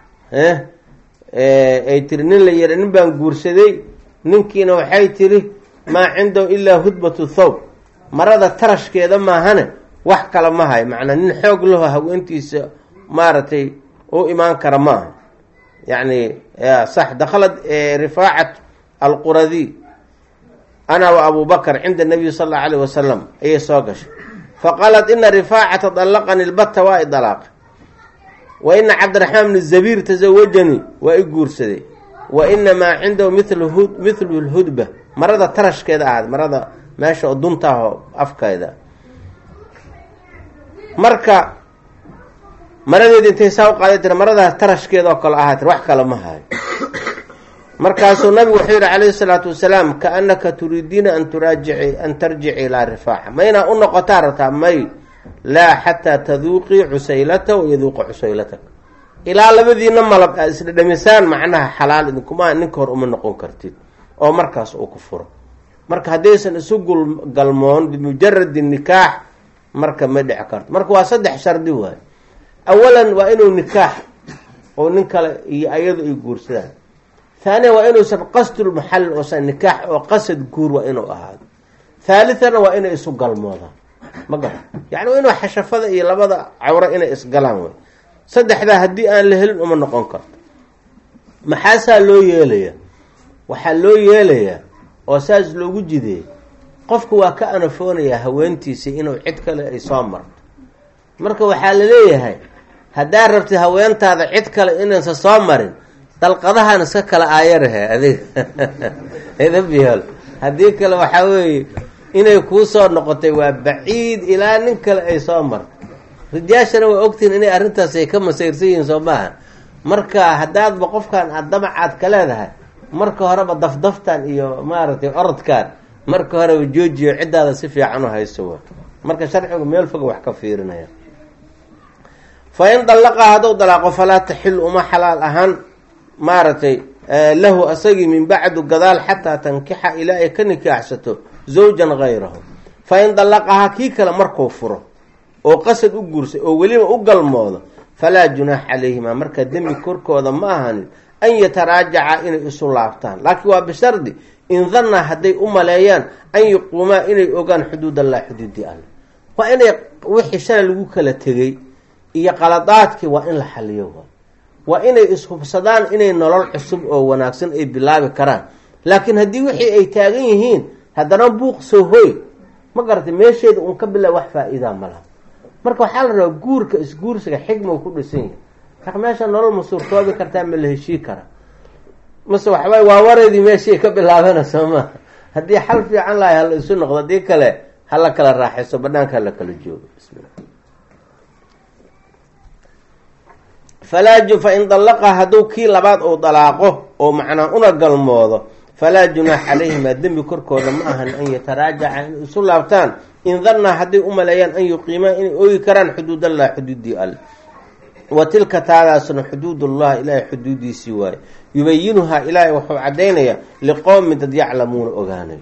ay tiri nin la yidha nin baan guursaday, ninkiina waxay tiri maa cindahu ilaa hudbatu thawb, marada tarashkeeda maahane wax kale ma hayo. macnaa nin xoog laho haweentiisa maaragtay u imaan kara maaha. yacni sax dakhalad rifaacat alquradi ana wa abu bakr cinda nabiy sala allahu alayh wasalam ayay soo gashay. faqaalat ina rifaacata dalaqani lbata waa i dalaaqa, wa ina cabdiraxmaan bni zabiir tasawajanii waa i guursaday, wa inamaa cindahu mithlu lhudba, marada tarashkeeda ahaad, marada meesha oo duntaahoo afkeeda. marka maradeeda intay saa u qaaday tira maradaas tarashkeeda oo kale ahaa tir wax kale ma hayo. markaasuu nabigu wuxuu yihi calayhi salaatu wasalaam kaanaka turiidiina an tarjici ilaa rifaaca, ma inaa u noqotaa rabtaa? may laa xataa taduuqii cusaylata wayaduuqa cusaylatak, ilaa labadiina malab aad isdhadhamisaan macnaha xalaal idinkuma ninka hor uma noqon kartid oo markaas uu ku furo. marka haddaysan isu galmoon bimujaradi nikaax marka ma dhici karto. marka waa 3 shardi waay. awalan waa inuu nikaax oo nin kale iyo ayadu ay guursadaan. ثانيا waa inuusan qasdulmaxal oosan nikaax oo qasad guur waa inuu ahaado. ثالثا waa inay isu galmoodaan ma garan, yani waa inuu xashafada iyo labada cawro inay isgalaan way. 3daa haddii aan la helin uma noqon karto. maxaasaa loo yeelaya? waxaa loo yeelayaa oo saas loogu jideeyay qofku waa ka anafoonayaa haweentiisa inuu cid kale ay soo marto. marka waxaa la leeyahay haddaa rabtid haweentaada cid kale inaysan soo marin dalqadahan iska kala aayarahe adiga edabihal, haddii kale waxaa weeye inay kuu soo noqotay waa baciid ilaa nin kale ay soo marto. rijaashana waa ogtihiin inay arrintaas ay ka masayrsan yihiin soo maaha. marka haddaadba qofkan aad damacaad ka leedahay marka horeba dafdaftan iyo maaragtay orodkaan marka horeba joojiyo ciddaada si fiican u hayso wa. marka sharcigu meel foga wax ka fiirinaya. fa in dallaqaa hadduu dalaaqo falaa taxilu uma xalaal ahaan maaragtay lahu asagii min bacdu gadaal xataa tankixa ilaa ay ka nikaaxsato zawjan hayrahu. fa in dallaqahaa kii kale markuu furo oo qasad u guursay oo weliba u galmoodo falaa junaax calayhimaa, marka dembi korkooda ma ahanin an yataraajaca inay isu laabtaan. laakiin waa bishardi in danna hadday u maleeyaan an yaquumaa inay ogaan xuduud allah xuduudi alla. waa inay wixii shalay lagu kala tegey iyo qaladaadkii waa in la xaliyo. waa inay ishubsadaan inay nolol cusub oo wanaagsan ay bilaabi karaan. laakiin haddii wixii ay taagan yihiin haddana buuq soo hoy ma garatay meesheeda uun ka bilaa wax faa-iidaa ma laha. marka waxaa la rabaa guurka isguursiga xigma ku dhisan yahay. marka meesha nolol ma suurtoobi kartaa, ma la heshii kara mase waxawaay waa wareedii meeshay ka bilaabana soo maa. haddii xal fiican lahay hala isu noqdo, haddii kale hala kala raaxayso, banaanka hala kala joogo. bismillah. fain dallaqaa hadduu kii labaad uu dalaaqo oo macnaa una galmoodo falaa junaax calayhimaa, dembi korkooda ma ahan an yataraajaca inay isu laabtaan in dannaa hadday u maleeyaan an yuqiimaa inay oogi karaan xuduudallah xuduudii alle. wa tilka taadaasna xuduudullah ilaahay xuduudiisii waaye. yubayinuhaa ilaahay wuxuu caddaynayaa liqowmin dad yaclamuuna ogaanayo.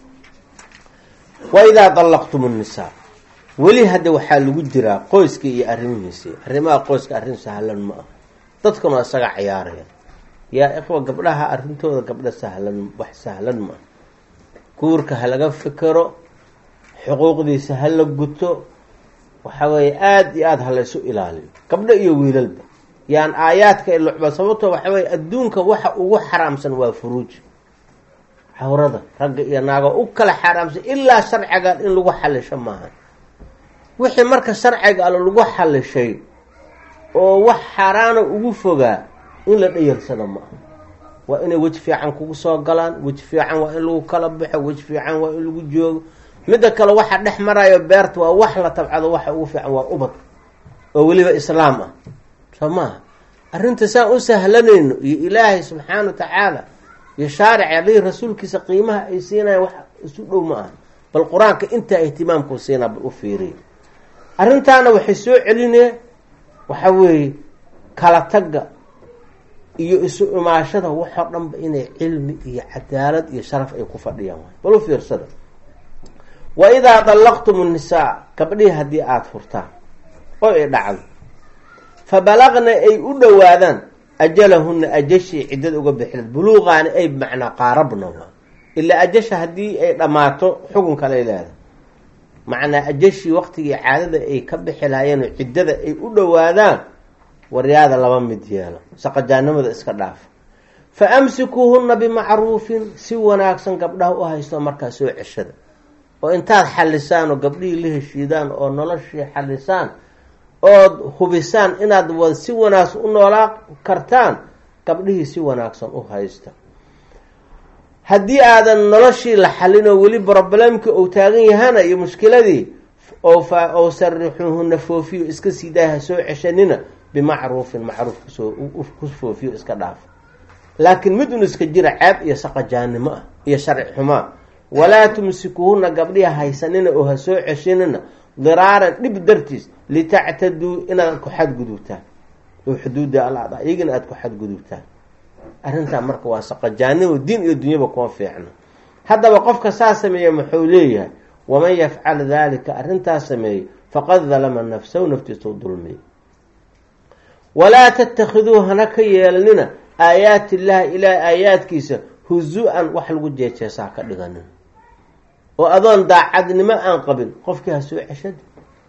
waidaa dallaqtum nnisaa, weli hadda waxaa lagu jiraa qoyska iyo arrimihiisi. arrimaha qoyska arrin sahlan ma ah, dadkuna isaga ciyaaraya. yaa ikhwa gabdhaha arrintooda gabdha sahlan wax sahlan ma ah. guurka ha laga fikero, xuquuqdiisa ha la guto, waxa weeye aada iyo aada ha la isu ilaaliyo gabdho iyo wiilalba. yaan aayaadka ilucba sababtoo waxa weye adduunka waxa ugu xaraamsan waa furuuj, cawrada ragga iyo naaga u kala xaraamsan ilaa sharcigan in lagu xalisho maaha. wixii marka sharciga alla lagu xalishay oo wax xaaraana ugu fogaa in la dhayarsado ma aha. waa inay weji fiican kugu soo galaan, weji fiican waa in lagu kala baxo, weji fiican waa in lagu joogo. midda kale waxa dhex marayo beerta waa wax la tabcado, waxa ugu fiican waa ubad oo weliba islaam ah soo maaha. arrinta saan u sahlanayno iyo ilaahay subxaana wa tacaala iyo shaaric alihii rasuulkiisa qiimaha ay siinayaan wax isu dhow ma aha. bal qur-aanka intaa ihtimaamkuu siinaa bal u fiiriya. arrintaana waxay soo celinee waxa weeye kala tagga iyo isu imaashada waxoo dhanba inay cilmi iyo cadaalad iyo sharaf ay ku fadhiyaan waay bal u fiirsada wa idaa dallaqtum nnisaa gabdhihii haddii aada furtaan oo ay dhacdo fa balaqna ay u dhowaadaan ajalahunna ajashii ciddada uga bixilad buluuqaani ay bimacnaa qaarabna waa ilaa ajasha haddii ay dhammaato xukun kale leedahay macnaa ajashii waqtigii caadada ay ka bixi lahaayeenoo ciddada ay u dhowaadaan waryaada laba mid yeelo saqajaanimada iska dhaafa fa amsikuuhunna bimacruufin si wanaagsan gabdhaha u haysto markaa soo ceshada oo intaad xalisaan oo gabdhihii la heshiidaan oo noloshii xalisaan ood hubisaan inaad si wanaagsan u noolaa kartaan gabdhihii si wanaagsan u haysta haddii aadan noloshii la xalin oo weli problemkii uu taagan yahana iyo mushkiladii oo sarixuuhuna foofiyo iska sii daaya ha soo ceshanina bimacruufin macruuf ku foofiyo iska dhaafa laakiin mid un iska jira ceeb iyo saqajaanimo ah iyo sharci xumaa walaa tumsikuhuna gabdhiha haysanina oo ha soo ceshanina diraaran dhib dartiis litactaduu inaad ku xadgudubtaan oo xuduudda alla iyagana aada ku xadgudubtaan arrintaa marka waa saqajaanimo diin iyo dunyaba kuma fiicno haddaba qofka saa sameeya muxuu leeyahay waman yafcal daalika arrintaas sameeyey faqad dalama nafsahu naftiisau dulmiyey walaa tattakhiduu hana ka yeelnina aayaati illaahi ilaahi aayaadkiisa huzu-an wax lagu jeejeesaa ka dhiganin oo adoon daacadnimo aan qabin qofkii ha soo ceshada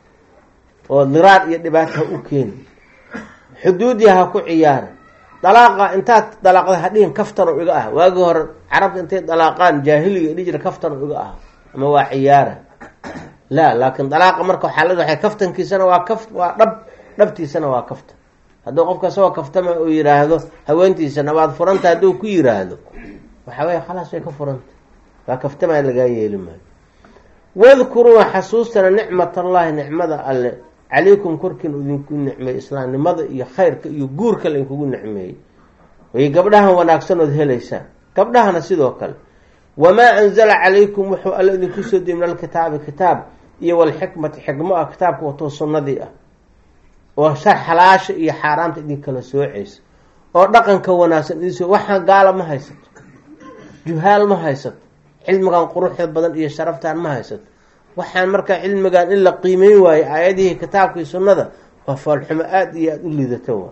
oo diraar iyo dhibaata ha u keeni xuduudii ha ku ciyaara dalaaqa intaad dalaaqda hadhihin kaftano iga ah waagii hore carabta intay dalaaqaan jaahiliga dhijira kaftano iga ah ama waa ciyaara laakiin dalaaqa marka xaalada waxay kaftankiisana waa dhabtiisana waa kaftan hadduu qofka isagoo kaftama uu yiraahdo haweentiisana waad furanta hadduu ku yiraahdo waxa weye khalaas way ka furanta waa kaftama lagaa yeeli maayo wadkuruu xasuustana nicmat allahi nicmada alle calaykum korkiin idinku nicmeeyey islaamnimada iyo khayrka iyo guurka la idinkugu nicmeeyey way gabdhahan wanaagsanood helaysaan gabdhahana sidoo kale wamaa anzala calaykum wuxuu alle idinku soo diyey min alkitaabi kitaab iyo walxikmati xikmo ah kitaabka watoo sunnadii ah oo xalaasha iyo xaaraamta idinkala soocaysa oo dhaqanka wanaagsan idinsoo waxaan gaala ma haysato juhaal ma haysato cilmigan quruxda badan iyo sharaftaan ma haysato waxaan markaa cilmigan in la qiimeyn waayo aayadihii kitaabkii sunnada waa foolxumo aada iyo aada u liidato waa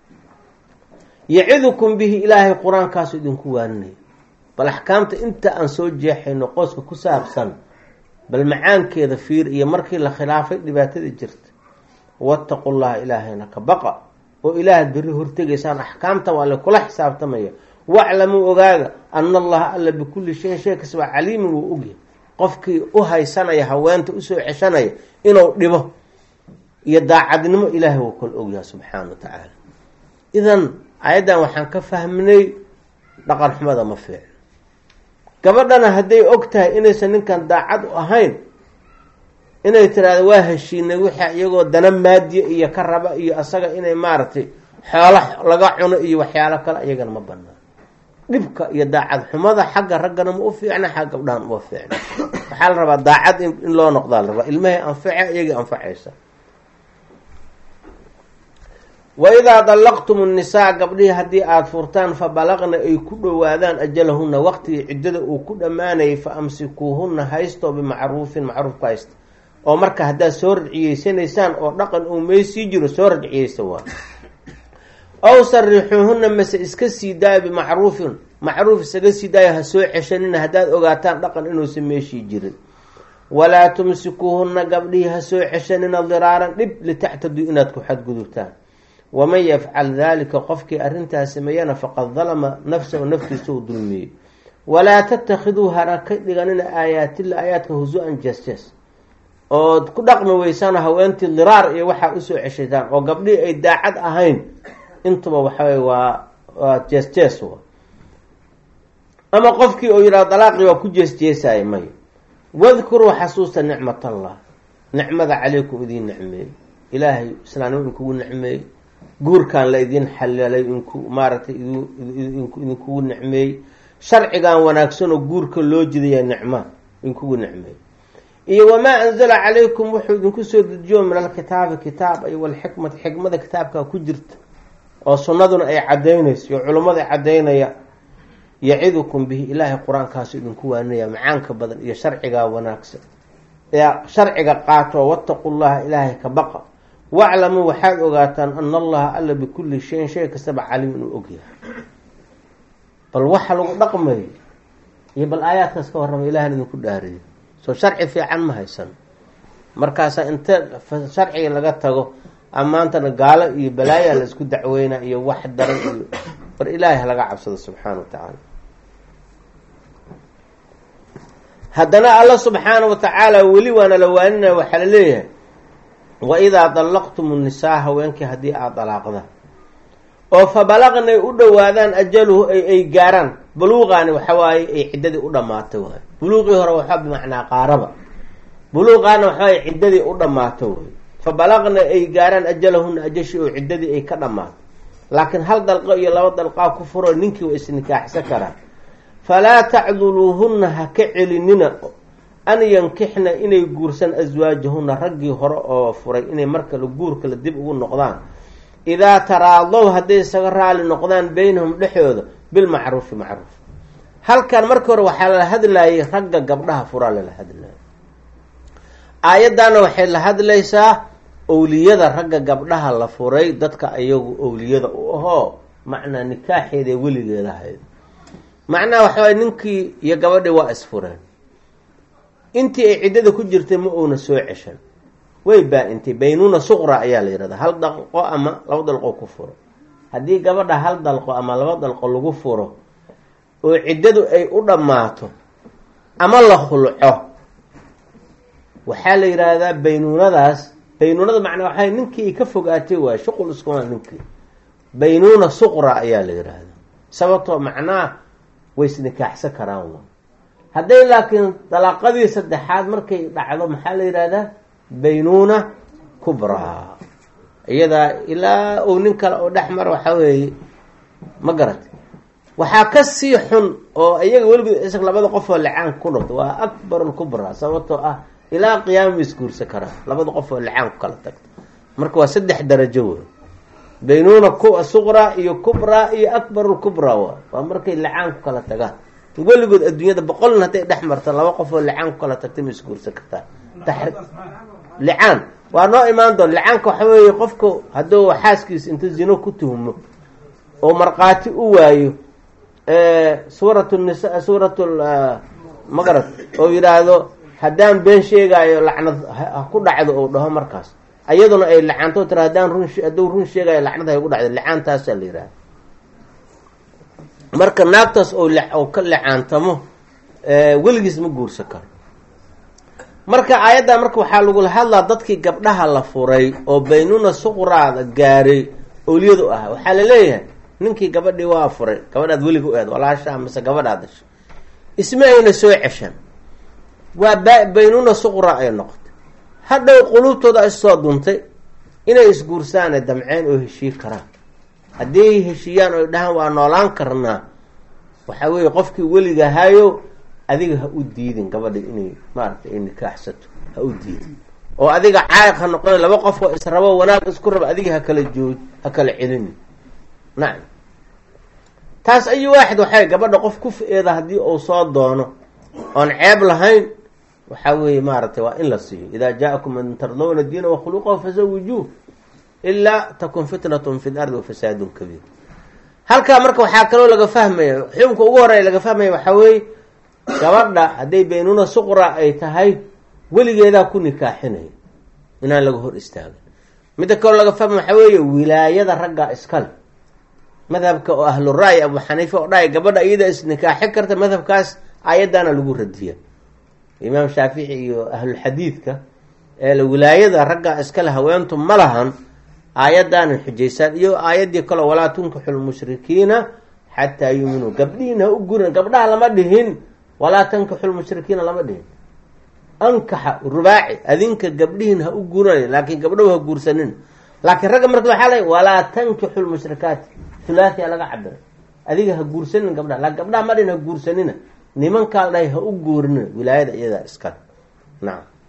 yacidukum bihi ilaahay qur-aankaasu idinku waaninaya bal axkaamta inta aan soo jeexayno qoska ku saabsan bal macaankeeda fiir iyo markii la khilaafay dhibaatada jirta wattaqu llaha ilaahayna ka baqa oo ilaahaad berri hortegaysaan axkaamta waa la kula xisaabtamaya waclamuu ogaada ana allaha alla bikulli shayin shay kasba caliimin wuu ogyahay qofkii u haysanaya haweenta usoo ceshanaya inuu dhibo iyo daacadnimo ilaahay wuu kala ogyahay subxaana wa tacaala idan ayaddan waxaan ka fahmnay dhaqan xumada ma fiicno gabadhana hadday og tahay inaysan ninkan daacad u ahayn inay tiraahdo waa heshiinay wixii iyagoo dana maadiya iyo ka raba iyo asaga inay maaragtay xoolo laga cuno iyo waxyaalo kale iyagana ma banaan dhibka iyo daacad xumada xagga raggana ma u fiicna xagga gabdhahan uma fiicna waxaa la rabaa daacad in loo noqdaa la rabaa ilmahay anface iyagii anfacaysa waidaa dallaqtum nnisaa gabdhihii haddii aada furtaan fa balaqna ay ku dhowaadaan ajalahunna waqtigii ciddada uu ku dhammaanayay fa amsikuuhunna haysto bimacruufin macruufka haysta oo marka haddaad soo rajciyeysanaysaan oo dhaqan uu meysii jiro soo rajciyeysa waa aw sarixuuhunna mase iska sii daayo bimacruufin macruuf isaga sii daayo ha soo ceshanina haddaad ogaataan dhaqan inuusan meeshii jirin walaa tumsikuuhunna gabdhihii ha soo ceshanina diraaran dhib litactaduu inaad ku xadgudubtaan waman yafcal daalika qofkii arrintaas sameeyana faqad dalama nafsahu naftiisa uu dulmiyey walaa tattakhiduu hana ka dhiganina aayaatilla aayaadka husu-an jees ood ku dhaqmi weysaan haweentii diraar iyo waxaa usoo ceshaytaan oo gabdhihii ay daacad ahayn intuba waxawey waa jees ama qofkii oo yidhaha dalaaqii waa ku jeesjeesaya may wadkuruu xasuusta nicmat allah nicmada calaykum idiin nicmeeyey ilaahay islaanimo idinkugu nicmeeyey guurkan la idin xalalay maaragtay idinkugu nicmeeyey sharcigan wanaagsanoo guurka loo jidaya nicma idinkugu nicmeeyey iyo wamaa anzala calaykum wuxuu idinku soo dejiyo min alkitaabi kitaab ay walxikmati xikmada kitaabkaa ku jirta oo sunnaduna ay caddaynayso iyo culummada ay caddaynaya yacidukum bihi ilaahay qur-aankaasu idinku waaninaya macaanka badan iyo sharcigaa wanaagsan ee sharciga qaato wattaqu llaha ilaahay ka baqa waclamuu waxaad ogaataan ana allaha alla bikulli shayin shay kastaba caliim inuu ogyahay. bal waxa lagu dhaqmayo iyo bal aayaadkaas ka warrama ilahan idinku dhaariyo soo sharci fiican ma haysan markaasaa inta sharciga laga tago amaantana gaalo iyo balaayaa la isku dacweyna iyo wax daran iyo bar ilaahay laga cabsado subxaana wa tacaala. haddana alla subxaana wa tacaala weli waana la waaninaya waxaa la leeyahay waidaa dallaqtum nisaa haweenkii haddii aada dalaaqdaan oo fa balaqnay u dhowaadaan ajaluhu ay gaaraan buluuqaani waxawaaye ay ciddadii u dhammaatay waay buluuqii hore waxaa bimacnaa qaaraba buluuqaana waxawaaye ciddadii u dhammaato way fa balaqna ay gaaraan ajalahuna ajashi oo ciddadii ay ka dhammaato laakiin hal dalqo iyo laba dalqaa ku furo ninkii waa isnikaaxsan karaa falaa tacduluuhunna ha ka celinina an yankixna inay guursan aswaajahunna raggii hore oo furay inay markale guurkale dib ugu noqdaan idaa taraadow hadday isaga raali noqdaan beynahum dhexooda bilmacruufi macruuf. halkan markii hore waxaa lala hadlayay ragga gabdhaha furaa lala hadlayay aayaddaana waxay la hadlaysaa owliyada ragga gabdhaha la furay dadka ayagu owliyada u ahoo macnaa nikaaxeedae weligeeda ahayd macnaha waxawaay ninkii iyo gabadhii waa isfureen intii ay ciddada ku jirtay ma uuna soo ceshan way baa-intay baynuuna suqra ayaa la yihahdaa hal dalqo ama laba dalqo ku furo. haddii gabadha hal dalqo ama laba dalqo lagu furo oo ciddadu ay u dhammaato ama la khulco waxaa la yidhaahdaa baynuunadaas baynuunada macnaa waxay ninkii ka fogaatay waay shuqul iskuma ninkii baynuuna suqra ayaa la yidhaahdaa sababtoo macnaa way isnikaaxsan karaan wa hadday laakiin dalaaqadii saddexaad markay dhacdo maxaa la yidhaahdaa baynuuna kubraa iyadaa ilaa uu nin kale oo dhex mara waxaa weeye ma garatay waxaa ka sii xun oo iyaga weligood isag labada qofoo lacaan ku noqdo waa akbarulkubraa sababtoo ah ilaa qiyaama isguursa karaa labada qof oo lacaan ku kala tagto marka waa 3 darajo wey baynuuna suqraa iyo kubraa iyo akbarulkubraa waa markay lacaan ku kala tagaan weligood adduunyada 100 hadday dhex marto laba qof oo lacaan ku kala tagtay ma isguursa kartaa lacaan waa noo imaan doon lacaanka waxa weeye qofku hadduu xaaskiisa inta zino ku tuhmo oo markhaati u waayo suuratulnisa suuratul magarad oo yidhaahdo haddaan been sheegaayo lacnad ha ku dhacdo oo dhaho markaas ayaduna ay lacaanto tira hadduu run sheegaayo lacnad hay ku dhacdo lacaantaasaa la yidhahda marka naagtaas oo ka lacaantamo weligiis ma guursan karo. marka aayadda marka waxaa lagula hadlaa dadkii gabdhaha la furay oo baynuuna suqraada gaaray owliyadu ah waxaa la leeyahay ninkii gabadhii waa furay gabadhaad weliga u eed walaasha mise gabadhaad dasho isma ayna soo ceshan waa baynuuna suqra ay noqotay hadhow quluubtooda issoo duntay inay isguursaane damceen oo heshii karaan hadday heshiiyaan oo dhahaan waa noolaan karnaa waxaa weeye qofkii weliga hayo adiga ha u diidin gabadha inay maaragtay ay nikaaxsato ha u diidin oo adiga caayiq ha noqon laba qof oo israbo wanaag isku raba adiga ha kala joog ha kala celin nacam taas ayu waaxid waxay gabadha qof ku fi'eeda haddii uu soo doono oon ceeb lahayn waxaa weeye maaragtay waa in la siiyo idaa jaa-akum man tardawna diina wa khuluqahu fazawijuuh ilaa takun fitnatun fi lardi wa fasaadun kabiir. halkaa marka waxaa kaloo laga fahmaya xukunka ugu horeeya laga fahmaya waxaa weeye gabadha hadday baynuuna suqra ay tahay weligeedaa ku nikaaxinaya inaan laga hor istaagin. midda kaloo laga fahmaya waxaa weeye wilaayada raggaa iskale madhabka oo ahluraay abu xaniifa oo dhahay gabadha iyada isnikaaxin karta madhabkaas aayaddaana lagu radiya imaam shaafici iyo ahlulxadiidka wilaayada raggaa iskale haweentu ma lahan aayaddaana xujaysaan iyo aayaddii kaleo walaa tunkixu lmushrikiina xataa yuuminuu gabdhihiin ha u gurin gabdhaha lama dhihin walaa tankixu lmushrikiina lama dhihin ankaxa rubaaci adinka gabdhihiin ha u guuranay laakiin gabdhahu ha guursanin laakiin ragga marka waxaa la walaa tankixu lmushrikaati hulaahiya laga cabiray adiga ha guursanin gabdhaha laakin gabdhaha ma dhihin ha guursanina nimankaa la dhahay ha u guurina wilaayada iyadaa iskale nacam.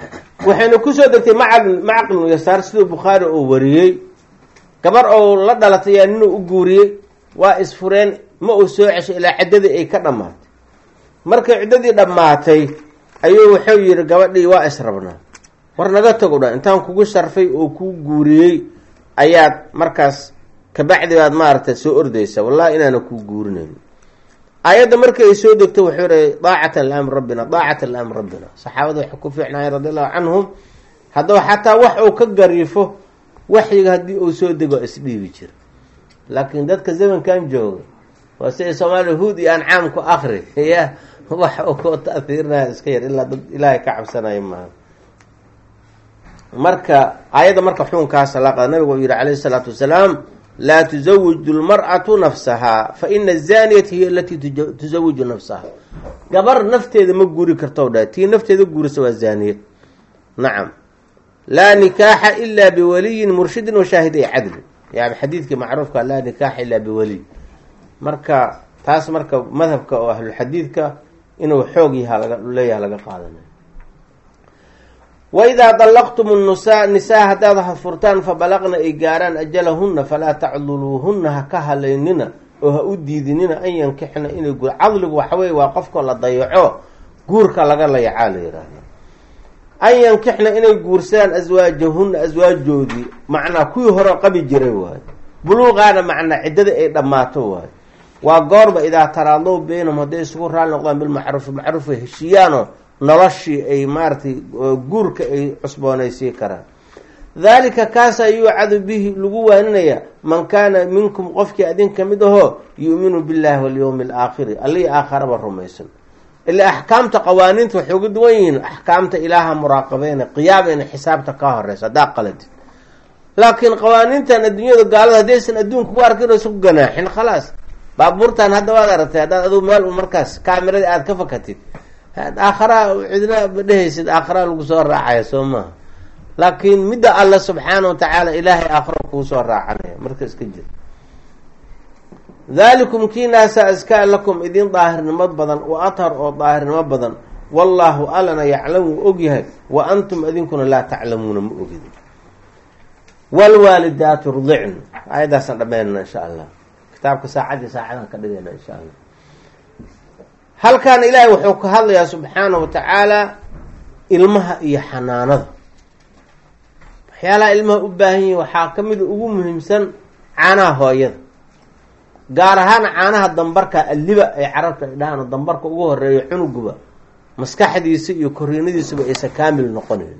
waxayna kusoo degtay macqil ibnu yasaar siduu bukhaari oo wariyey gabar oo la dhalatay yaa ninuu u guuriyey waa isfureen ma uu soo ceshay ilaa ciddadii ay ka dhammaatay markay ciddadii dhammaatay ayuu wuxuu yidhi gabadhii waa israbnaa war naga tago dhan intaan kugu sharfay oo kuu guuriyey ayaad markaas kabacdi baad maaragtay soo ordaysa wallahi inaana kuu guurinayn aayadda markii ay soo degto wuxuu yihi daacatan liamri rabbina daacatan liamri rabbina saxaabada waxay ku fiicnaayeen radiallahu canhum haddaba xataa wax uu ka gariifo waxyiga haddii uu soo dego isdhiibi jira laakiin dadka zamankan jooga waa si ay soomaaliya huud iyo ancaam ku akri ya wax uu ku ta'hiirinaya iska yar ilaa dad ilaahay ka cabsanaya maaha marka aayadda marka xukunkaas alaaqada nabigu uu yihi calayhi salaatu wasalaam laa tuzawiju lmar'atu nafsahaa fa ina azaniyata hiya alatii tuzawiju nafsaha gabar nafteeda ma guuri karto dha tii nafteeda guurisa waa zaaniyad nacam laa nikaaxa ilaa biwaliyin murshidin wa shaahiday cadli yani xadiidkii macruufka laa nikaaxa ilaa biwaliy marka taas marka madhabka oo ahlulxadiidka inuu xoog leeyaha laga qaadanayo waidaa dallaqtum nisaa haddaad furtaan fabalaqna ay gaaraan ajalahunna falaa tacduluuhunna ha ka halaynina oo ha u diidinina an yankixna inay guur cadligu waxaweye waa qofka la dayaco guurka laga layacaa la yihahda an yankixna inay guursadaan aswaajahunna aswaajoodii macnaa kuwii hore qabi jiray waayo buluuqaana macnaa ciddadii ay dhammaato waayo waa goorba idaa taraadow beynahum hadday isugu raali noqdaan bilmacruufi macruufa heshiiyaano noloshii ay maaratay guurka ay cusboonaysii karaan daalika kaasaa yuucadu bihi lagu waaninaya man kaana minkum qofkii adin ka mid ahoo yu'minu billahi walyawmi alaakhiri allihii aakharaba rumaysan ilaa axkaamta qawaaniinta waxay uga duwan yihiin axkaamta ilaaha muraaqabeyna qiyaabayna xisaabta ka horeysa haddaa qaladid laakiin qawaaniintan adduunyada gaalada haddaysan adduunka ku arkin isu ganaaxin khalaas baabuurtan hadda waad aragtay haddaad aduu meel u markaas kaamirada aada ka fakatid aakharaa cidna dhehaysid aakharaa lagu soo raacaya soo maaha laakiin midda alla subxaana wa tacaala ilaahay aakharo kuu soo raacanaya marka iska jir daalikum kiinaasa askaa lakum idin daahirnimo badan wa athar oo daahirnimo badan wallaahu allana yaclamu ogyahay wa antum idinkuna laa taclamuuna ma ogid waalwaalidaatu yurdicna aayaddaasaan dhamaynana insha allah kitaabka saacaddii saacadan ka dhigayna insha allah halkan ilaahay wuxuu ka hadlayaa subxaana wa tacaala ilmaha iyo xanaanada waxyaalaha ilmaha u baahan yihin waxaa ka mida ugu muhiimsan caanaha hooyada gaar ahaan caanaha dambarka alliba ay carabta ay dhahaan dambarka ugu horeeyo cunuguba maskaxdiisa iyo koriinadiisuba aysan kaamil noqonayn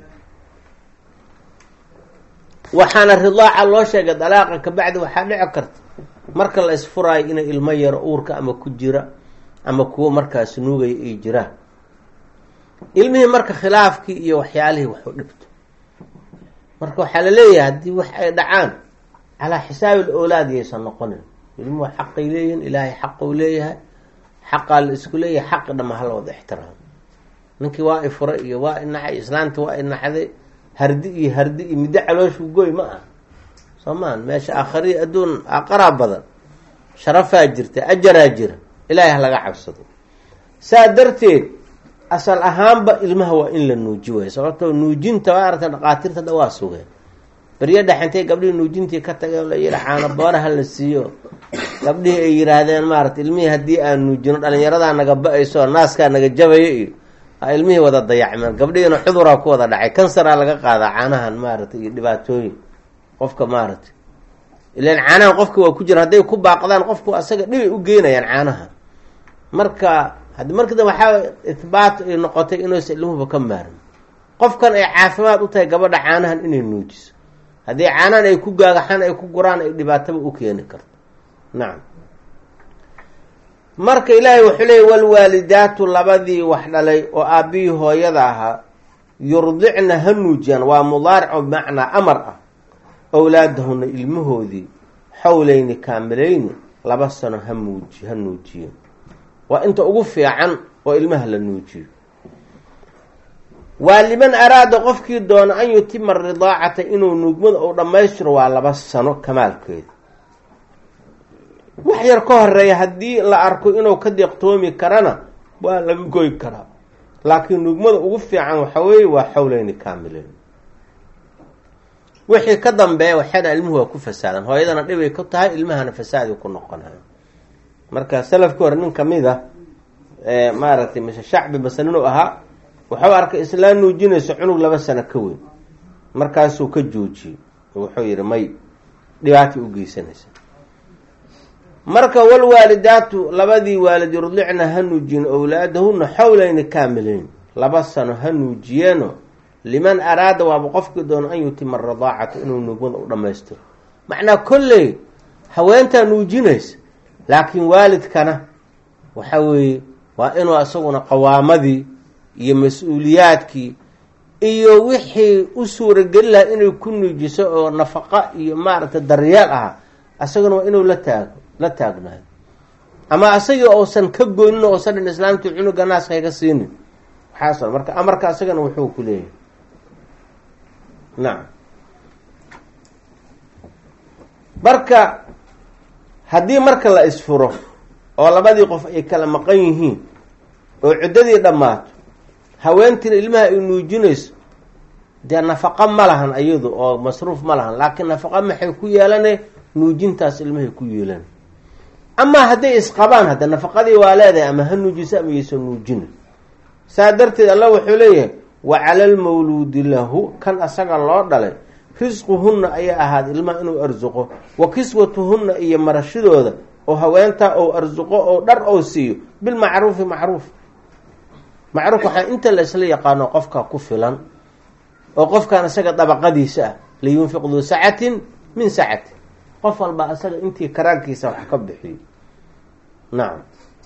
waxaana ridaaca loo sheegay dalaaqa kabacdi waxaa dhici karta marka la isfuraayo inay ilmo yaro uurka ama ku jira ama kuwo markaas nuugaya ay jiraan ilmihii marka khilaafkii iyo waxyaalihii wax u dhibto marka waxaa la leeyahay haddii wax ay dhacaan calaa xisaabi l-owlaad yaysan noqonin ilmuhu xaqay leeyihin ilaahay xaqou leeyahay xaqaa la isku leeyahay xaqi dhama hala wada ixtiraam ninkii waa ifura iyo waa inacay islaanta waa inaxday hardi iyo middo calooshu goy ma ah soo maan meesha aakhariya adduun aqaraa badan sharafaa jirta ajaraa jira ilaahay ha laga cabsado saa darteed asal ahaanba ilmaha waa in la nuuji waay sababtoo nuujinta waa aragta dhaqaatiirta dha waa sugeen beryo dhexintay gabdhihii nuujintii ka tageen la yihi caano booraha la siiyo gabdhihii ay yihaahdeen maarata ilmihii haddii aan nuujino dhalinyaradaa naga ba-ayso naaskaa naga jabaya iyo ilmihii wada dayacmeen gabdhihiina cuduraa ku wada dhacay kansaraa laga qaadaa caanahan maarata iyo dhibaatooyin qofka maarata ilaan caanahan qofka waa ku jira hadday ku baaqdaan qofku asaga dhibay u geynayaan caanaha marka haddi markii dambe waxaa ihbaat ay noqotay inuusan ilmuhuba ka maarin qofkan ay caafimaad u tahay gabadha caanahan inay nuujiso haddii caanahan ay ku gaagaxaan ay ku guraan ay dhibaataba u keeni karto nacam marka ilaahay wuxuu leeyay walwaalidaatu labadii wax dhalay oo aabbihii hooyada ahaa yurdicna ha nuujiyaan waa mudaarico bimacnaa amar ah awlaadahuna ilmahoodii xawleyni kaamilayni 2 sano ha nuujiyo waa inta ugu fiican oo ilmaha la nuujiyo waa liman araada qofkii doona an yutima ridaacata inuu nuugmada uu dhammaystiro waa 2 sano kamaalkeeda wax yar ka horeeya haddii la arko inuu ka deeqtoomi karana waa laga goy karaa laakiin nuugmada ugu fiican waxa weeye waa xawlayni kaamileen. wixii ka dambeeya waxayna ilmuhu waa ku fasaadan, hooyadana dhibay ku tahay, ilmahana fasaadi ku noqonayo. marka salafkii hore nin kamid a maaragtay mise shacbi base ninuu ahaa, wuxuu arkay islaan nuujinayso cunug 2 sano ka weyn, markaasuu ka joojiyey, wuxuu yidhi may dhibaata u geysanaysa. marka walwaalidaatu labadii waalid yurdicna ha nuujin awlaadahuna xawlayni kaamileyn, 2 sano ha nuujiyeeno, liman araada waaba qofkii doono an yutima radaacata inuu nuugmada u dhammaystiro. macnaa kolley haweentaa nuujinaysa, laakiin waalidkana waxa weeye waa inuu isaguna qawaamadii iyo mas-uuliyaadkii iyo wixii u suurageli lahaa inay ku nuujiso oo nafaqa iyo maaragtay daryeel ahaa, asaguna waa inuu la taagnayo. ama asagii uusan ka goynin oo san islaamtii cunuga naaska iga siinin, waxaas marka amarka asagana wuxuu ku leeyahay. nacam, marka haddii marka la isfuro oo labadii qof ay kala maqan yihiin oo ciddadii dhammaato, haweentiina ilmaha ay nuujinayso, dee nafaqo ma lahan iyadu oo masruuf ma lahan, laakiin nafaqo maxay ku yeelane nuujintaas ilmahay ku yeelan. amaa hadday isqabaan, hadda nafaqadii waa leedahay, ama ha nuujiso ama yaysan nuujina. saa darteed allah wuxuu leeyahay wa cala almawluudi lahu, kan asaga loo dhalay, risquhunna ayaa ahaad ilmaha inuu arsuqo, wa kiswatuhunna iyo marashadooda oo haweentaa ou arsuqo oo dhar ou siiyo, bilmacruufi macruuf. macruuf waxaa inta la isla yaqaano qofka ku filan, oo qofkan isaga dabaqadiisa ah, liyunfiq duu sacatin min sacati, qof walba isaga intii karaankiisa wax ka bixiyo. nacam,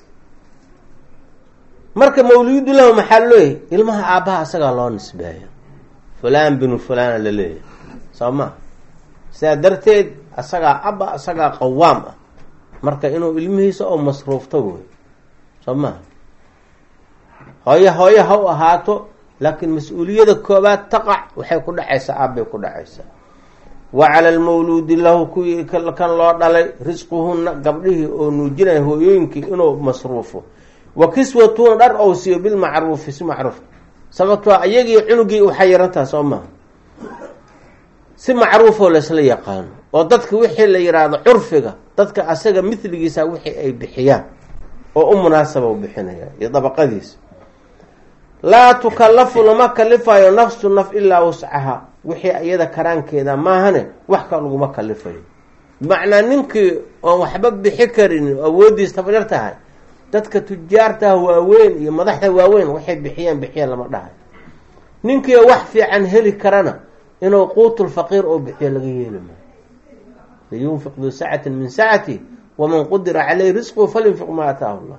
marka mawluudu lahu maxaa looyahay, ilmaha aabbaha asagaa loo nisbeeya, fulaan binu fulaana la leeyahay, soo ma. sidaa darteed asagaa abba, asagaa qawaam ah, marka inuu ilmihiisa oo masruufto wey, soo maha. hooye ha u ahaato, laakiin mas-uuliyada koobaad taqac waxay ku dhacaysaa aabbay ku dhacaysaa. wa cala almawluudi lahu kuwii kan loo dhalay, risquhunna gabdhihii oo nuujinaya hooyooyinkii inuu masruufo, wa kiswatuhuna dhar ou siiyo bilmacruufi, si macruuf. sababtoo iyagii cunugii u xayirantaha, soo maha. si macruufoo laysla yaqaano, oo dadka wixii la yidhaahdo curfiga, dadka asaga midligiisa wixii ay bixiyaan oo u munaasaba u bixinaya iyo dabaqadiisa. laa tukallafu lama kalifayo nafsu naf ilaa wuscaha, wixii iyada karaankeeda maahane wax ka laguma kalifayo. bimacnaa ninkii oon waxba bixi karin, awoodiis tabaryar tahay, dadka tujaartaha waaweyn iyo madaxda waaweyn waxay bixiyaan lama dhahay. ninkii wax fiican heli karana inuu quutulfaqiir oo bixiyo laga yeeli maayo. liyunfiq duu sacatin min sacati, waman qudira caleyhi risquhu falyunfiq maa ataahu llah.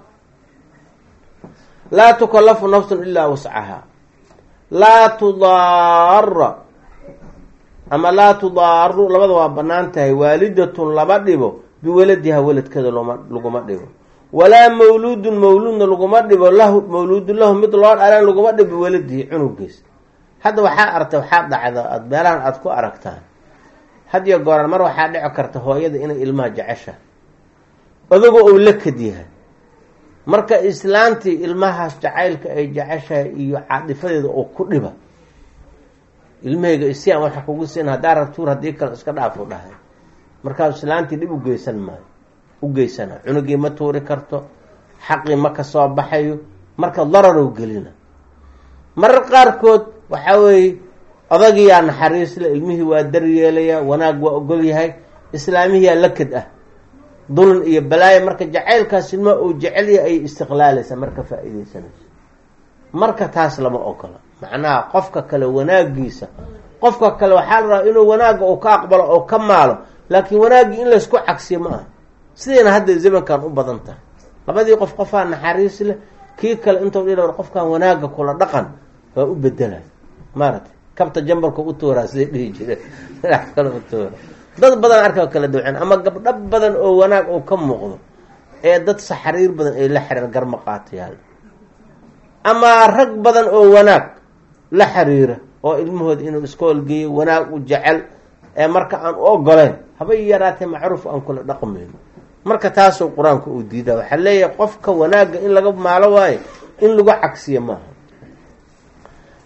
laa tukallafu nafsun ilaa wuscaha. laa tudaara ama laa tudaaru, labada waa banaan tahay. waalidatun laba dhibo biwaladiha, waladkeeda laguma dhibo. walaa mawluudun mawluudna laguma dhibo, mawluudun lahu mid loo dhalan laguma dhibo biwaladihi, cunugiis. hadda waxaa dhacda aad meelahan aada ku aragtaan, had iyo gooran mar waxaa dhici karta hooyada inay ilmaha jecesha, adugu ou la kad yahay. marka islaantii ilmahaas jacaylka ay jeceshahay iyo caadifadeeda oo ku dhiba, ilmahayga isiaan waxa kugu siin, haddaa ratuur haddii kale iska dhaafuu dhahay. markaas islaantii dhib u geysana, cunugii ma tuuri karto, xaqii ma ka soo baxayo, marka dararow gelina. marar qaarkood waxaa weeye odagiyaa naxariisle, ilmihii waa daryeelaya, wanaag waa ogol yahay, islaamihiyaa la kad ah, dulan iyo balaayo. marka jacaylkaas ilma uu jecel yahay ayay istiqlaalaysa, marka faa-ideysanaysa. marka taas lama ogola. macnaha qofka kale wanaagiisa, qofka kale waxaa la rabaa inuu wanaagga uu ka aqbalo oo ka maalo, laakiin wanaaggii in laysku cagsiyo ma aha. sidayna hadda zamankan u badan tahay, labadii qofaa naxariis leh, kii kale intuu dhil qofkan wanaagga kula dhaqan waa u bedelay. maaragtay kabta jambarka u tuuraa siday dhihi jireen, kale u tuura. dad badan arka kala duwcan, ama gabdho badan oo wanaag oo ka muuqdo, ee dad saxariir badan ay la xiriir garma qaatayaal, ama rag badan oo wanaag la xiriira, oo ilmahooda inuu iskoolgeeyo, wanaag u jecel, ee marka aan u ogoleyn, habay yaraatee macruuf aan kula dhaqmayno. marka taasoo qur-aanka uu diidaa. waxaa leeyahay qofka wanaagga in laga maalo waayo, in lagu cagsiyo maaha.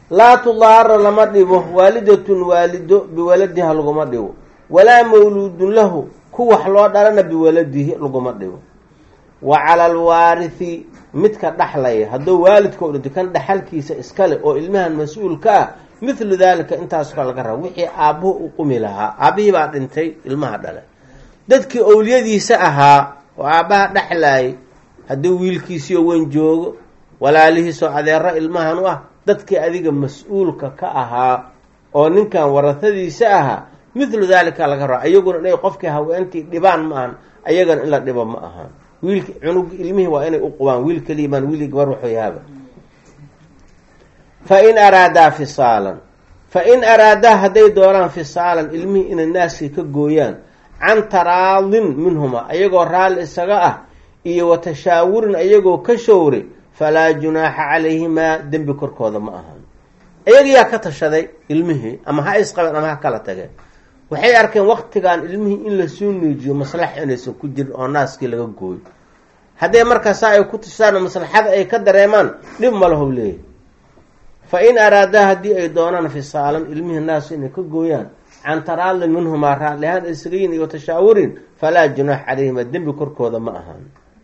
laa tudaara lama dhibo waalidatun waalido biwaladiha laguma dhibo walaa mawluudun lahu ku wax loo dhalana biwaladihi laguma dhibo wa cala alwaarithi midka dhaxlaya hadduu waalidka u dhinto kan dhaxalkiisa iskale oo ilmahan mas-uulka ah mithlu daalika intaas ka laga raba wixii aabbuhu u qumi lahaa aabbihii baa dhintay ilmaha dhale dadkii owliyadiisa ahaa oo aabbaha dhexlaayay haddii wiilkiisiioo weyn joogo walaalihiisoo adeero ilmahan u ah dadkii adiga mas-uulka ka ahaa oo ninkan warahadiisa ahaa mithlu daalika laga raba ayaguna inay qofkii haweentii dhibaan ma ahan ayagana in la dhibo ma ahaan wiilki cunug ilmihii waa inay u qubaan wiil kaliimaan wiilii gabar wuxuu yahaaba fain araadaa fisaalan fain araadaa hadday doonaan fisaalan ilmihii inay naaskii ka gooyaan can taraadin minhuma ayagoo raalli isaga ah iyo wa tashaawurin ayagoo ka showray falaa junaaxa calayhimaa dembi korkooda ma ahaan ayagayaa ka tashaday ilmihii ama ha isqabeen ama ha kala tageen waxay arkeen waktigan ilmihii in lasoo nuujiyo maslaxa inaysan ku jirin oo naaskii laga gooyo hadday markaasaa ay ku tashadaan maslaxada ay ka dareemaan dhib ma lahow leeyahy fa in araadaa haddii ay doonaan fisaalan ilmihii naasu inay ka gooyaan can taraadin minhumaa raallihaan isgayin iyo tashaawurin falaa junaax calayhimaa dembi korkooda ma ahaan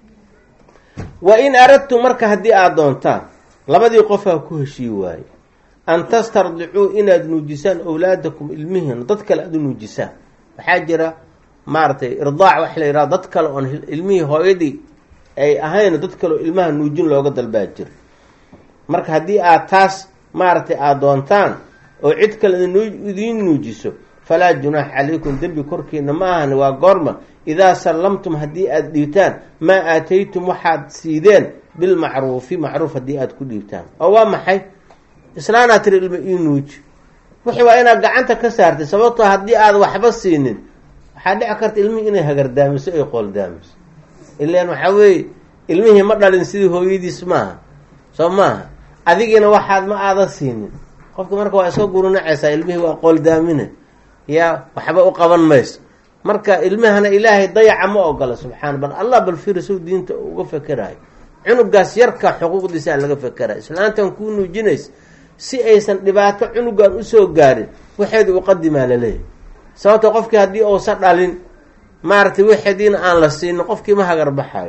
wa in aradtum marka haddii aada doontaan labadii qofaa ku heshii waaye an tastardicuu inaad nuujisaan awlaadakum ilmihiina dad kale aada u nuujisaan waxaa jira maaragtay irdaac waxa la yidhaha dad kale oon ilmihii hooyadii ay ahayn dad kale oo ilmaha nuujin looga dalbaa jira marka haddii aad taas maaragtay aada doontaan oo cid kale idiin nuujiso falaa junaax calaykum dembi korkiina ma ahan waa goorma idaa sallamtum haddii aada dhiibtaan maa aataytum waxaad siideen bilmacruufi macruuf haddii aada ku dhiibtaan oo waa maxay islaanaa tiri ilma ii nuuji wixii waa inaad gacanta ka saartay sababtoo haddii aada waxba siinin waxaa dhici karta ilmihii inay hagardaamiso ay qooldaamiso ilaan waxaa weeye ilmihii ma dhalin sidii hooyadiis maaha soo maaha adigiina waxaad ma aada siinin qofka marka waa iska gurunacaysaa ilmihii waa qooldaamine yaa waxba u qaban mayso marka ilmihana ilaahay dayaca ma ogola subxaana bal allah bal fiirisow diinta uga fekerayo cunugaas yarka xuquuqdiisa aan laga fekerayo islaantan kuu nuujinaysa si aysan dhibaato cunugan usoo gaarin waxeeda u qadimaa laleeyahy sababto qofkii haddii uusan dhalin maaragtay waxeediina aan la siinin qofkii ma hagar baxayo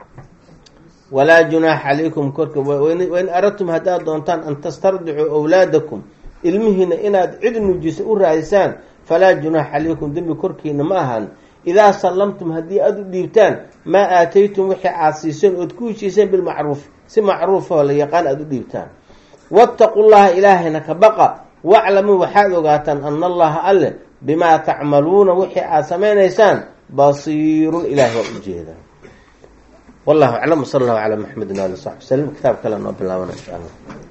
walaa junaaxa calaykum korka wain aradtum haddaad doontaan an tastardicuu awlaadakum ilmihiina inaad cid nuujisa u raadisaan falaa junaaxa calaykum dembi korkiina ma ahan idaa sallamtum haddii aada u dhiibtaan maa aataytum wixii aada siiseen ood ku heshiiseen bilmacruuf si macruufoo la yaqaan aada u dhiibtaan waataqu llaha ilaahayna ka baqa waclamuu waxaad ogaataan ana allaha alle bimaa tacmaluuna wixii aada samaynaysaan basiirun ilaah waa u jeedaa wallahu aclam sala allahu calaa maxamedin ali saxbi wslam kitaab kale noo bilaabana insha allah